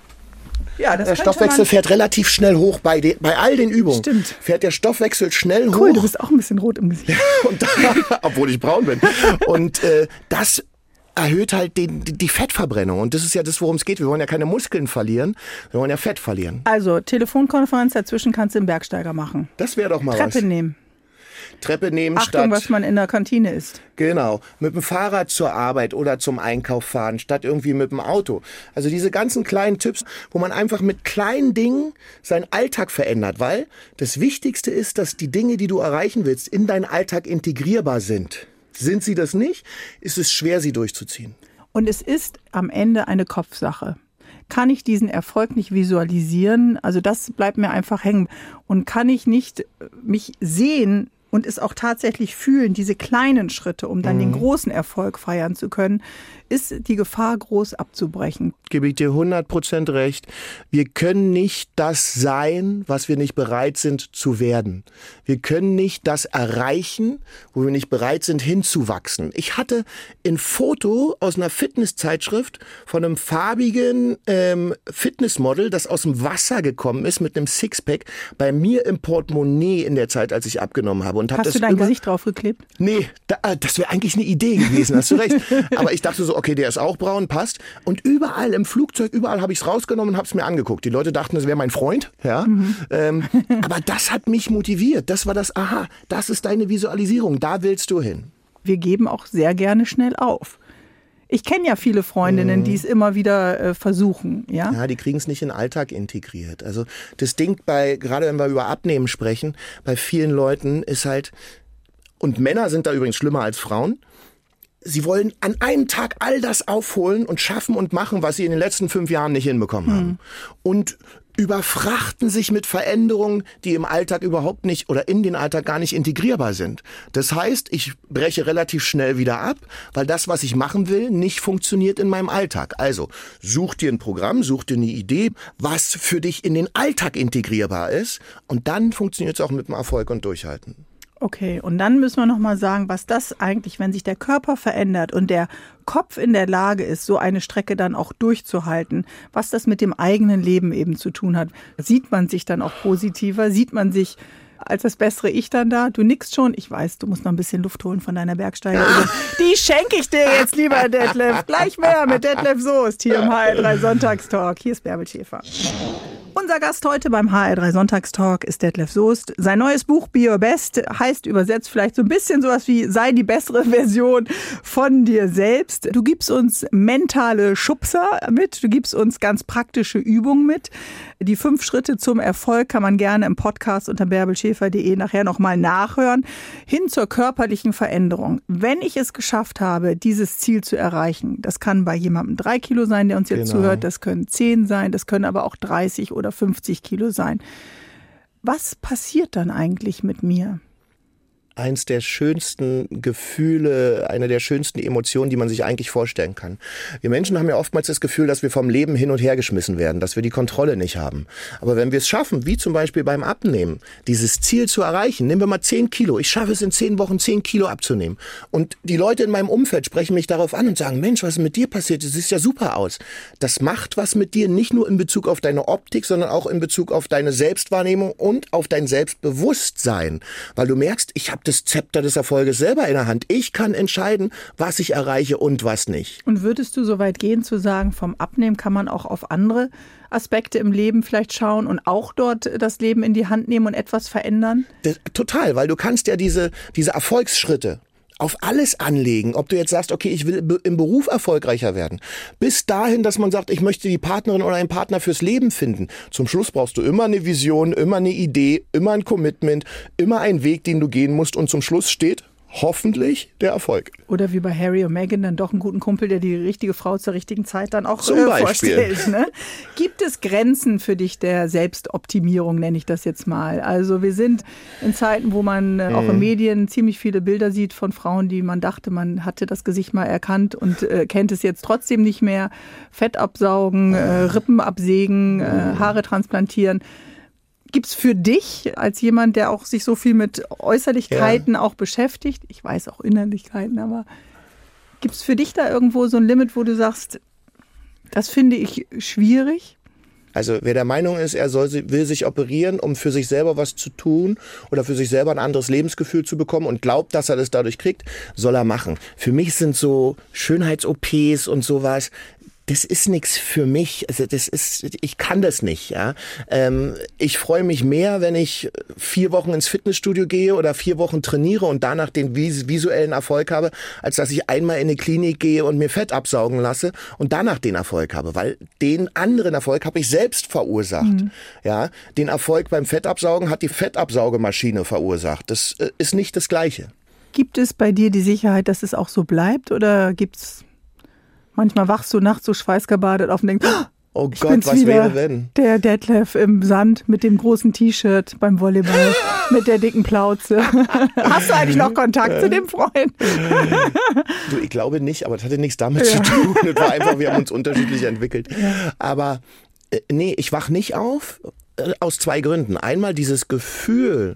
Speaker 2: Ja, das
Speaker 3: Der
Speaker 2: könnte
Speaker 3: Stoffwechsel
Speaker 2: man,
Speaker 3: fährt relativ schnell hoch bei, de, bei all den Übungen.
Speaker 2: Stimmt.
Speaker 3: Fährt der Stoffwechsel schnell
Speaker 2: Cool,
Speaker 3: hoch.
Speaker 2: du bist auch ein bisschen rot im Gesicht.
Speaker 3: Und da, obwohl ich braun bin. Und äh, das erhöht halt den, die Fettverbrennung. Und das ist ja das, worum es geht. Wir wollen ja keine Muskeln verlieren, wir wollen ja Fett verlieren.
Speaker 2: Also, Telefonkonferenz dazwischen kannst du im Bergsteiger machen.
Speaker 3: Das wäre doch mal
Speaker 2: Treppe
Speaker 3: was.
Speaker 2: nehmen.
Speaker 3: Treppe nehmen
Speaker 2: Achtung,
Speaker 3: statt...
Speaker 2: was man in der Kantine isst.
Speaker 3: Genau, mit dem Fahrrad zur Arbeit oder zum Einkauf fahren, statt irgendwie mit dem Auto. Also diese ganzen kleinen Tipps, wo man einfach mit kleinen Dingen seinen Alltag verändert, weil das Wichtigste ist, dass die Dinge, die du erreichen willst, in deinen Alltag integrierbar sind. Sind sie das nicht, ist es schwer, sie durchzuziehen.
Speaker 2: Und es ist am Ende eine Kopfsache. Kann ich diesen Erfolg nicht visualisieren? Also das bleibt mir einfach hängen. Und kann ich nicht mich sehen und es auch tatsächlich fühlen, diese kleinen Schritte, um dann mhm. den großen Erfolg feiern zu können, ist die Gefahr groß abzubrechen.
Speaker 3: Gebe ich dir hundert Prozent recht. Wir können nicht das sein, was wir nicht bereit sind zu werden. Wir können nicht das erreichen, wo wir nicht bereit sind hinzuwachsen. Ich hatte ein Foto aus einer Fitnesszeitschrift von einem farbigen ähm, Fitnessmodel, das aus dem Wasser gekommen ist mit einem Sixpack, bei mir im Portemonnaie in der Zeit, als ich abgenommen habe. Und hab
Speaker 2: Hast
Speaker 3: das
Speaker 2: du dein
Speaker 3: über-
Speaker 2: Gesicht draufgeklebt?
Speaker 3: Nee, da, das wäre eigentlich eine Idee gewesen, hast du recht. Aber ich dachte so, okay, der ist auch braun, passt. Und überall im Flugzeug, überall habe ich es rausgenommen und habe es mir angeguckt. Die Leute dachten, das wäre mein Freund. Ja. Mhm. Ähm, aber das hat mich motiviert. Das war das, aha, das ist deine Visualisierung, da willst du hin.
Speaker 2: Wir geben auch sehr gerne schnell auf. Ich kenne ja viele Freundinnen, die es immer wieder äh, versuchen. Ja,
Speaker 3: Ja, die kriegen es nicht in den Alltag integriert. Also das Ding bei, gerade wenn wir über Abnehmen sprechen, bei vielen Leuten ist halt, und Männer sind da übrigens schlimmer als Frauen, sie wollen an einem Tag all das aufholen und schaffen und machen, was sie in den letzten fünf Jahren nicht hinbekommen haben. Hm. Und überfrachten sich mit Veränderungen, die im Alltag überhaupt nicht oder in den Alltag gar nicht integrierbar sind. Das heißt, ich breche relativ schnell wieder ab, weil das, was ich machen will, nicht funktioniert in meinem Alltag. Also such dir ein Programm, such dir eine Idee, was für dich in den Alltag integrierbar ist, und dann funktioniert es auch mit dem Erfolg und Durchhalten.
Speaker 2: Okay, und dann müssen wir noch mal sagen, was das eigentlich, wenn sich der Körper verändert und der Kopf in der Lage ist, so eine Strecke dann auch durchzuhalten, was das mit dem eigenen Leben eben zu tun hat. Sieht man sich dann auch positiver? Sieht man sich als das bessere Ich dann da? Du nickst schon. Ich weiß, du musst noch ein bisschen Luft holen von deiner Bergsteigerübung. Die schenke ich dir jetzt, lieber Detlef. Gleich mehr mit Detlef Soest hier im H R drei Sonntagstalk. Hier ist Bärbel Schäfer. Unser Gast heute beim H R drei Sonntagstalk ist Detlef Soest. Sein neues Buch Be Your Best heißt übersetzt vielleicht so ein bisschen sowas wie sei die bessere Version von dir selbst. Du gibst uns mentale Schubser mit, du gibst uns ganz praktische Übungen mit. Die fünf Schritte zum Erfolg kann man gerne im Podcast unter bärbel schäfer punkt de nachher nochmal nachhören. Hin zur körperlichen Veränderung. Wenn ich es geschafft habe, dieses Ziel zu erreichen, das kann bei jemandem drei Kilo sein, der uns jetzt
Speaker 3: Genau.
Speaker 2: zuhört, das können zehn sein, das können aber auch dreißig oder fünfzig Kilo sein. Was passiert dann eigentlich mit mir?
Speaker 3: Eins der schönsten Gefühle, eine der schönsten Emotionen, die man sich eigentlich vorstellen kann. Wir Menschen haben ja oftmals das Gefühl, dass wir vom Leben hin und her geschmissen werden, dass wir die Kontrolle nicht haben. Aber wenn wir es schaffen, wie zum Beispiel beim Abnehmen, dieses Ziel zu erreichen, nehmen wir mal zehn Kilo, ich schaffe es in zehn Wochen zehn Kilo abzunehmen. Und die Leute in meinem Umfeld sprechen mich darauf an und sagen, Mensch, was ist mit dir passiert? Das sieht ja super aus. Das macht was mit dir, nicht nur in Bezug auf deine Optik, sondern auch in Bezug auf deine Selbstwahrnehmung und auf dein Selbstbewusstsein. Weil du merkst, ich habe das Zepter des Erfolges selber in der Hand. Ich kann entscheiden, was ich erreiche und was nicht.
Speaker 2: Und würdest du so weit gehen zu sagen, vom Abnehmen kann man auch auf andere Aspekte im Leben vielleicht schauen und auch dort das Leben in die Hand nehmen und etwas verändern?
Speaker 3: Das, total, weil du kannst ja diese, diese Erfolgsschritte auf alles anlegen. Ob du jetzt sagst, okay, ich will im Beruf erfolgreicher werden. Bis dahin, dass man sagt, ich möchte die Partnerin oder einen Partner fürs Leben finden. Zum Schluss brauchst du immer eine Vision, immer eine Idee, immer ein Commitment, immer einen Weg, den du gehen musst. Und zum Schluss steht hoffentlich der Erfolg.
Speaker 2: Oder wie bei Harry und Meghan dann doch einen guten Kumpel, der die richtige Frau zur richtigen Zeit dann auch
Speaker 3: Zum
Speaker 2: äh,
Speaker 3: Beispiel.
Speaker 2: vorstellt. Ne? Gibt es Grenzen für dich der Selbstoptimierung, nenne ich das jetzt mal? Also wir sind in Zeiten, wo man äh, auch
Speaker 3: Mhm.
Speaker 2: in Medien ziemlich viele Bilder sieht von Frauen, die man dachte, man hatte das Gesicht mal erkannt und äh, kennt es jetzt trotzdem nicht mehr. Fett absaugen, äh, Rippen absägen, äh, Haare transplantieren. Gibt's für dich als jemand, der auch sich so viel mit Äußerlichkeiten ja. auch beschäftigt, ich weiß auch Innerlichkeiten, aber gibt's für dich da irgendwo so ein Limit, wo du sagst, das finde ich schwierig?
Speaker 3: Also wer der Meinung ist, er soll, will sich operieren, um für sich selber was zu tun oder für sich selber ein anderes Lebensgefühl zu bekommen und glaubt, dass er das dadurch kriegt, soll er machen. Für mich sind so Schönheits-O Ps und sowas, das ist nichts für mich. Also das ist, ich kann das nicht. Ja, ähm, ich freue mich mehr, wenn ich vier Wochen ins Fitnessstudio gehe oder vier Wochen trainiere und danach den vis- visuellen Erfolg habe, als dass ich einmal in eine Klinik gehe und mir Fett absaugen lasse und danach den Erfolg habe, weil den anderen Erfolg habe ich selbst verursacht. Mhm. Ja, den Erfolg beim Fettabsaugen hat die Fettabsaugemaschine verursacht. Das äh, ist nicht das Gleiche.
Speaker 2: Gibt es bei dir die Sicherheit, dass es auch so bleibt, oder gibt's manchmal wachst du nachts so schweißgebadet auf und denkst,
Speaker 3: oh
Speaker 2: ich
Speaker 3: Gott,
Speaker 2: bin's
Speaker 3: was
Speaker 2: wieder,
Speaker 3: wäre wenn?
Speaker 2: Der Detlef im Sand mit dem großen T-Shirt beim Volleyball, mit der dicken Plauze. Hast du eigentlich noch Kontakt zu dem Freund?
Speaker 3: Du, ich glaube nicht, aber das hatte nichts damit ja. zu tun. Das war einfach, wir haben uns unterschiedlich entwickelt. Ja. Aber äh, nee, ich wach nicht auf, äh, aus zwei Gründen. Einmal dieses Gefühl,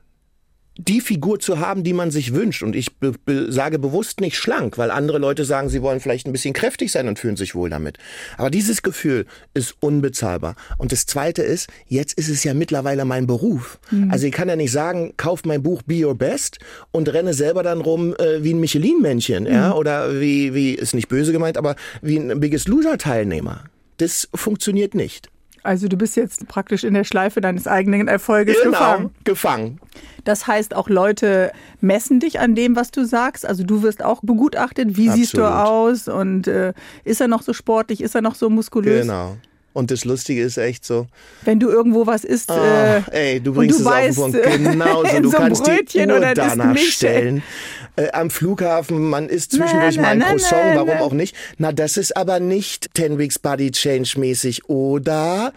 Speaker 3: die Figur zu haben, die man sich wünscht. Und ich be- be- sage bewusst nicht schlank, weil andere Leute sagen, sie wollen vielleicht ein bisschen kräftig sein und fühlen sich wohl damit. Aber dieses Gefühl ist unbezahlbar. Und das Zweite ist, jetzt ist es ja mittlerweile mein Beruf. Mhm. Also ich kann ja nicht sagen, kauf mein Buch Be Your Best und renne selber dann rum äh, wie ein Michelin-Männchen. Mhm. Ja? Oder wie, wie, ist nicht böse gemeint, aber wie ein Biggest Loser-Teilnehmer. Das funktioniert nicht.
Speaker 2: Also du bist jetzt praktisch in der Schleife deines eigenen Erfolges
Speaker 3: genau,
Speaker 2: gefangen.
Speaker 3: gefangen.
Speaker 2: Das heißt, auch Leute messen dich an dem, was du sagst. Also du wirst auch begutachtet. Wie
Speaker 3: Absolut.
Speaker 2: Siehst du aus? Und äh, ist er noch so sportlich? Ist er noch so muskulös?
Speaker 3: Genau. Und das Lustige ist echt so,
Speaker 2: wenn du irgendwo was isst,
Speaker 3: oh,
Speaker 2: äh,
Speaker 3: ey, du bringst
Speaker 2: du
Speaker 3: es
Speaker 2: weißt,
Speaker 3: auf den Punkt. Genauso, du
Speaker 2: so
Speaker 3: kannst
Speaker 2: Brötchen
Speaker 3: die Uhr
Speaker 2: oder
Speaker 3: danach stellen. Äh, am Flughafen, man isst zwischendurch
Speaker 2: na,
Speaker 3: mal ein
Speaker 2: na,
Speaker 3: Croissant,
Speaker 2: na,
Speaker 3: warum
Speaker 2: na.
Speaker 3: auch nicht? Na, das ist aber nicht Ten Weeks Body Change mäßig, oder?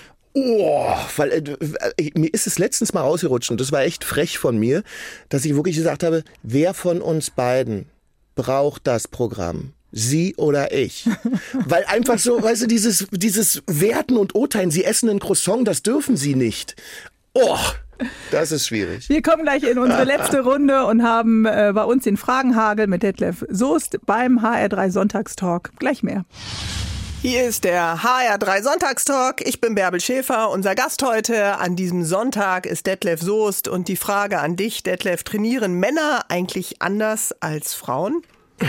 Speaker 3: Oh, weil äh, mir ist es letztens mal rausgerutscht und das war echt frech von mir, dass ich wirklich gesagt habe, wer von uns beiden braucht das Programm? Sie oder ich? Weil einfach so, weißt du, dieses, dieses Werten und Urteilen, sie essen ein Croissant, das dürfen sie nicht. Oh, das ist schwierig.
Speaker 2: Wir kommen gleich in unsere letzte Runde und haben äh, bei uns den Fragenhagel mit Detlef Soest beim H R drei Sonntagstalk. Gleich mehr.
Speaker 4: Hier ist der H R drei Sonntagstalk. Ich bin Bärbel Schäfer. Unser Gast heute an diesem Sonntag ist Detlef Soest. Und die Frage an dich, Detlef, trainieren Männer eigentlich anders als Frauen?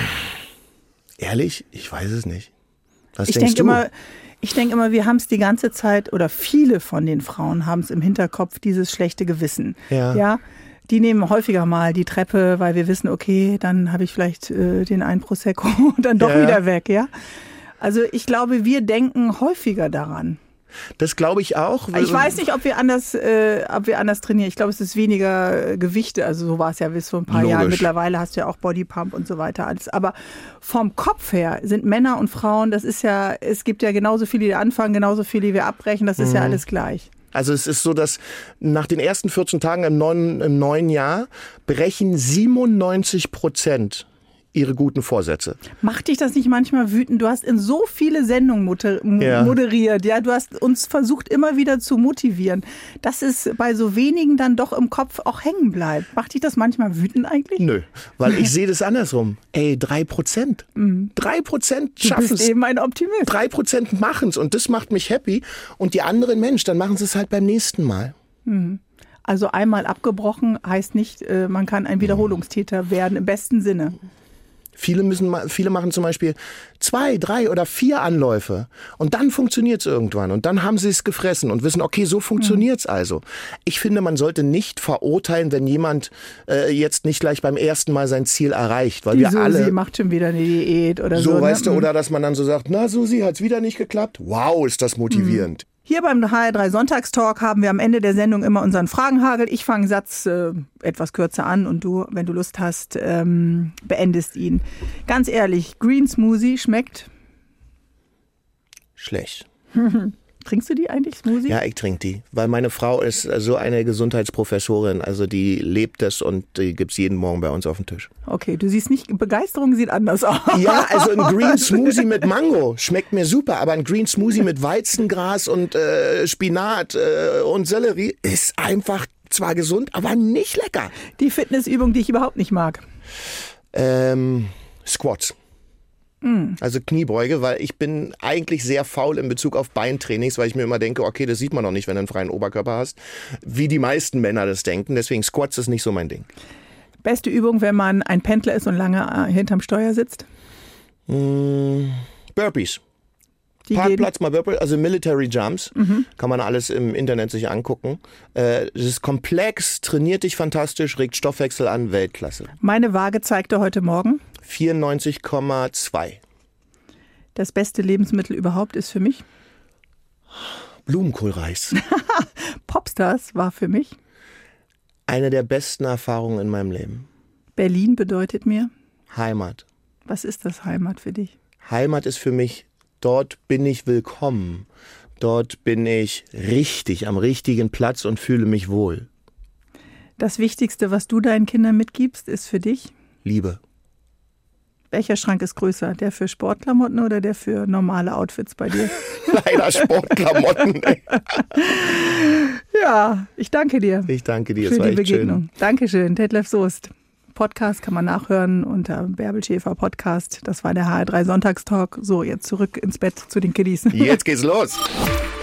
Speaker 3: Ehrlich? Ich weiß es nicht. Was
Speaker 2: Ich
Speaker 3: denkst
Speaker 2: denke
Speaker 3: du?
Speaker 2: immer, ich denke immer, wir haben es die ganze Zeit, oder viele von den Frauen haben es im Hinterkopf, dieses schlechte Gewissen.
Speaker 3: Ja.
Speaker 2: Ja? Die nehmen häufiger mal die Treppe, weil wir wissen, okay, dann habe ich vielleicht äh, den einen Prosecco und dann doch
Speaker 3: Ja.
Speaker 2: wieder weg. Ja? Also ich glaube, wir denken häufiger daran.
Speaker 3: Das glaube ich auch.
Speaker 2: Ich weiß nicht, ob wir anders, äh, ob wir anders trainieren. Ich glaube, es ist weniger äh, Gewichte. Also so war es ja bis vor ein paar
Speaker 3: Logisch.
Speaker 2: Jahren. Mittlerweile hast du ja auch Bodypump und so weiter alles. Aber vom Kopf her sind Männer und Frauen, das ist ja, es gibt ja genauso viele, die anfangen, genauso viele, die wir abbrechen. Das ist
Speaker 3: Mhm.
Speaker 2: ja alles gleich.
Speaker 3: Also es ist so, dass nach den ersten vierzehn Tagen im neuen, im neuen Jahr brechen siebenundneunzig Prozent ihre guten Vorsätze.
Speaker 2: Macht dich das nicht manchmal wütend? Du hast in so viele Sendungen moder-
Speaker 3: Ja.
Speaker 2: moderiert. Ja, du hast uns versucht, immer wieder zu motivieren, dass es bei so wenigen dann doch im Kopf auch hängen bleibt. Macht dich das manchmal wütend eigentlich?
Speaker 3: Nö, weil ich sehe das andersrum. Ey, drei Prozent. Drei Prozent
Speaker 2: Du
Speaker 3: schaffen
Speaker 2: bist
Speaker 3: es.
Speaker 2: eben ein Optimist.
Speaker 3: Drei Prozent machen es und das macht mich happy. Und die anderen Mensch, dann machen sie es halt beim nächsten Mal.
Speaker 2: Also einmal abgebrochen heißt nicht, äh, man kann ein Wiederholungstäter werden, im besten Sinne.
Speaker 3: Viele müssen, viele machen zum Beispiel zwei, drei oder vier Anläufe und dann funktioniert es irgendwann und dann haben sie es gefressen und wissen, okay, so funktioniert es also. Ich finde, man sollte nicht verurteilen, wenn jemand äh, jetzt nicht gleich beim ersten Mal sein Ziel erreicht, weil
Speaker 2: Die
Speaker 3: wir
Speaker 2: Susi
Speaker 3: alle
Speaker 2: macht schon wieder eine Diät oder so.
Speaker 3: so, weißt
Speaker 2: ne?
Speaker 3: du, oder dass man dann so sagt, na Susi, hat's wieder nicht geklappt? Wow, ist das motivierend.
Speaker 2: Hier beim H R drei Sonntagstalk haben wir am Ende der Sendung immer unseren Fragenhagel. Ich fange einen Satz äh, etwas kürzer an und du, wenn du Lust hast, ähm, beendest ihn. Ganz ehrlich, Green Smoothie schmeckt?
Speaker 3: Schlecht.
Speaker 2: Trinkst du die eigentlich, Smoothie?
Speaker 3: Ja, ich trinke die, weil meine Frau ist so eine Gesundheitsprofessorin, also die lebt das und die gibt's jeden Morgen bei uns auf dem Tisch.
Speaker 2: Okay, du siehst nicht, Begeisterung sieht anders aus.
Speaker 3: Ja, also ein Green Smoothie mit Mango schmeckt mir super, aber ein Green Smoothie mit Weizengras und äh, Spinat äh, und Sellerie ist einfach zwar gesund, aber nicht lecker.
Speaker 2: Die Fitnessübung, die ich überhaupt nicht mag.
Speaker 3: Ähm, Squats. Also Kniebeuge, weil ich bin eigentlich sehr faul in Bezug auf Beintrainings, weil ich mir immer denke, okay, das sieht man noch nicht, wenn du einen freien Oberkörper hast, wie die meisten Männer das denken. Deswegen Squats ist nicht so mein Ding.
Speaker 2: Beste Übung, wenn man ein Pendler ist und lange hinterm Steuer sitzt?
Speaker 3: Mmh, Burpees.
Speaker 2: Die
Speaker 3: Parkplatz mal Burpees, also Military Jumps.
Speaker 2: Mhm.
Speaker 3: Kann man alles im Internet sich angucken. Äh, das ist komplex, trainiert dich fantastisch, regt Stoffwechsel an, Weltklasse.
Speaker 2: Meine Waage zeigte heute Morgen
Speaker 3: vierundneunzig Komma zwei.
Speaker 2: Das beste Lebensmittel überhaupt ist für mich?
Speaker 3: Blumenkohlreis.
Speaker 2: Popstars war für mich?
Speaker 3: Eine der besten Erfahrungen in meinem Leben.
Speaker 2: Berlin bedeutet mir?
Speaker 3: Heimat.
Speaker 2: Was ist das Heimat für dich?
Speaker 3: Heimat ist für mich, dort bin ich willkommen. Dort bin ich richtig, am richtigen Platz und fühle mich wohl.
Speaker 2: Das Wichtigste, was du deinen Kindern mitgibst, ist für dich?
Speaker 3: Liebe.
Speaker 2: Welcher Schrank ist größer? Der für Sportklamotten oder der für normale Outfits bei dir?
Speaker 3: Leider Sportklamotten.
Speaker 2: Ja, ich danke dir.
Speaker 3: Ich danke dir,
Speaker 2: für
Speaker 3: es war
Speaker 2: die
Speaker 3: echt
Speaker 2: Begegnung.
Speaker 3: schön.
Speaker 2: Dankeschön, Detlef Soest. Podcast kann man nachhören unter Bärbel Schäfer Podcast. Das war der H R drei Sonntagstalk. So, jetzt zurück ins Bett zu den Kiddies.
Speaker 3: Jetzt geht's los.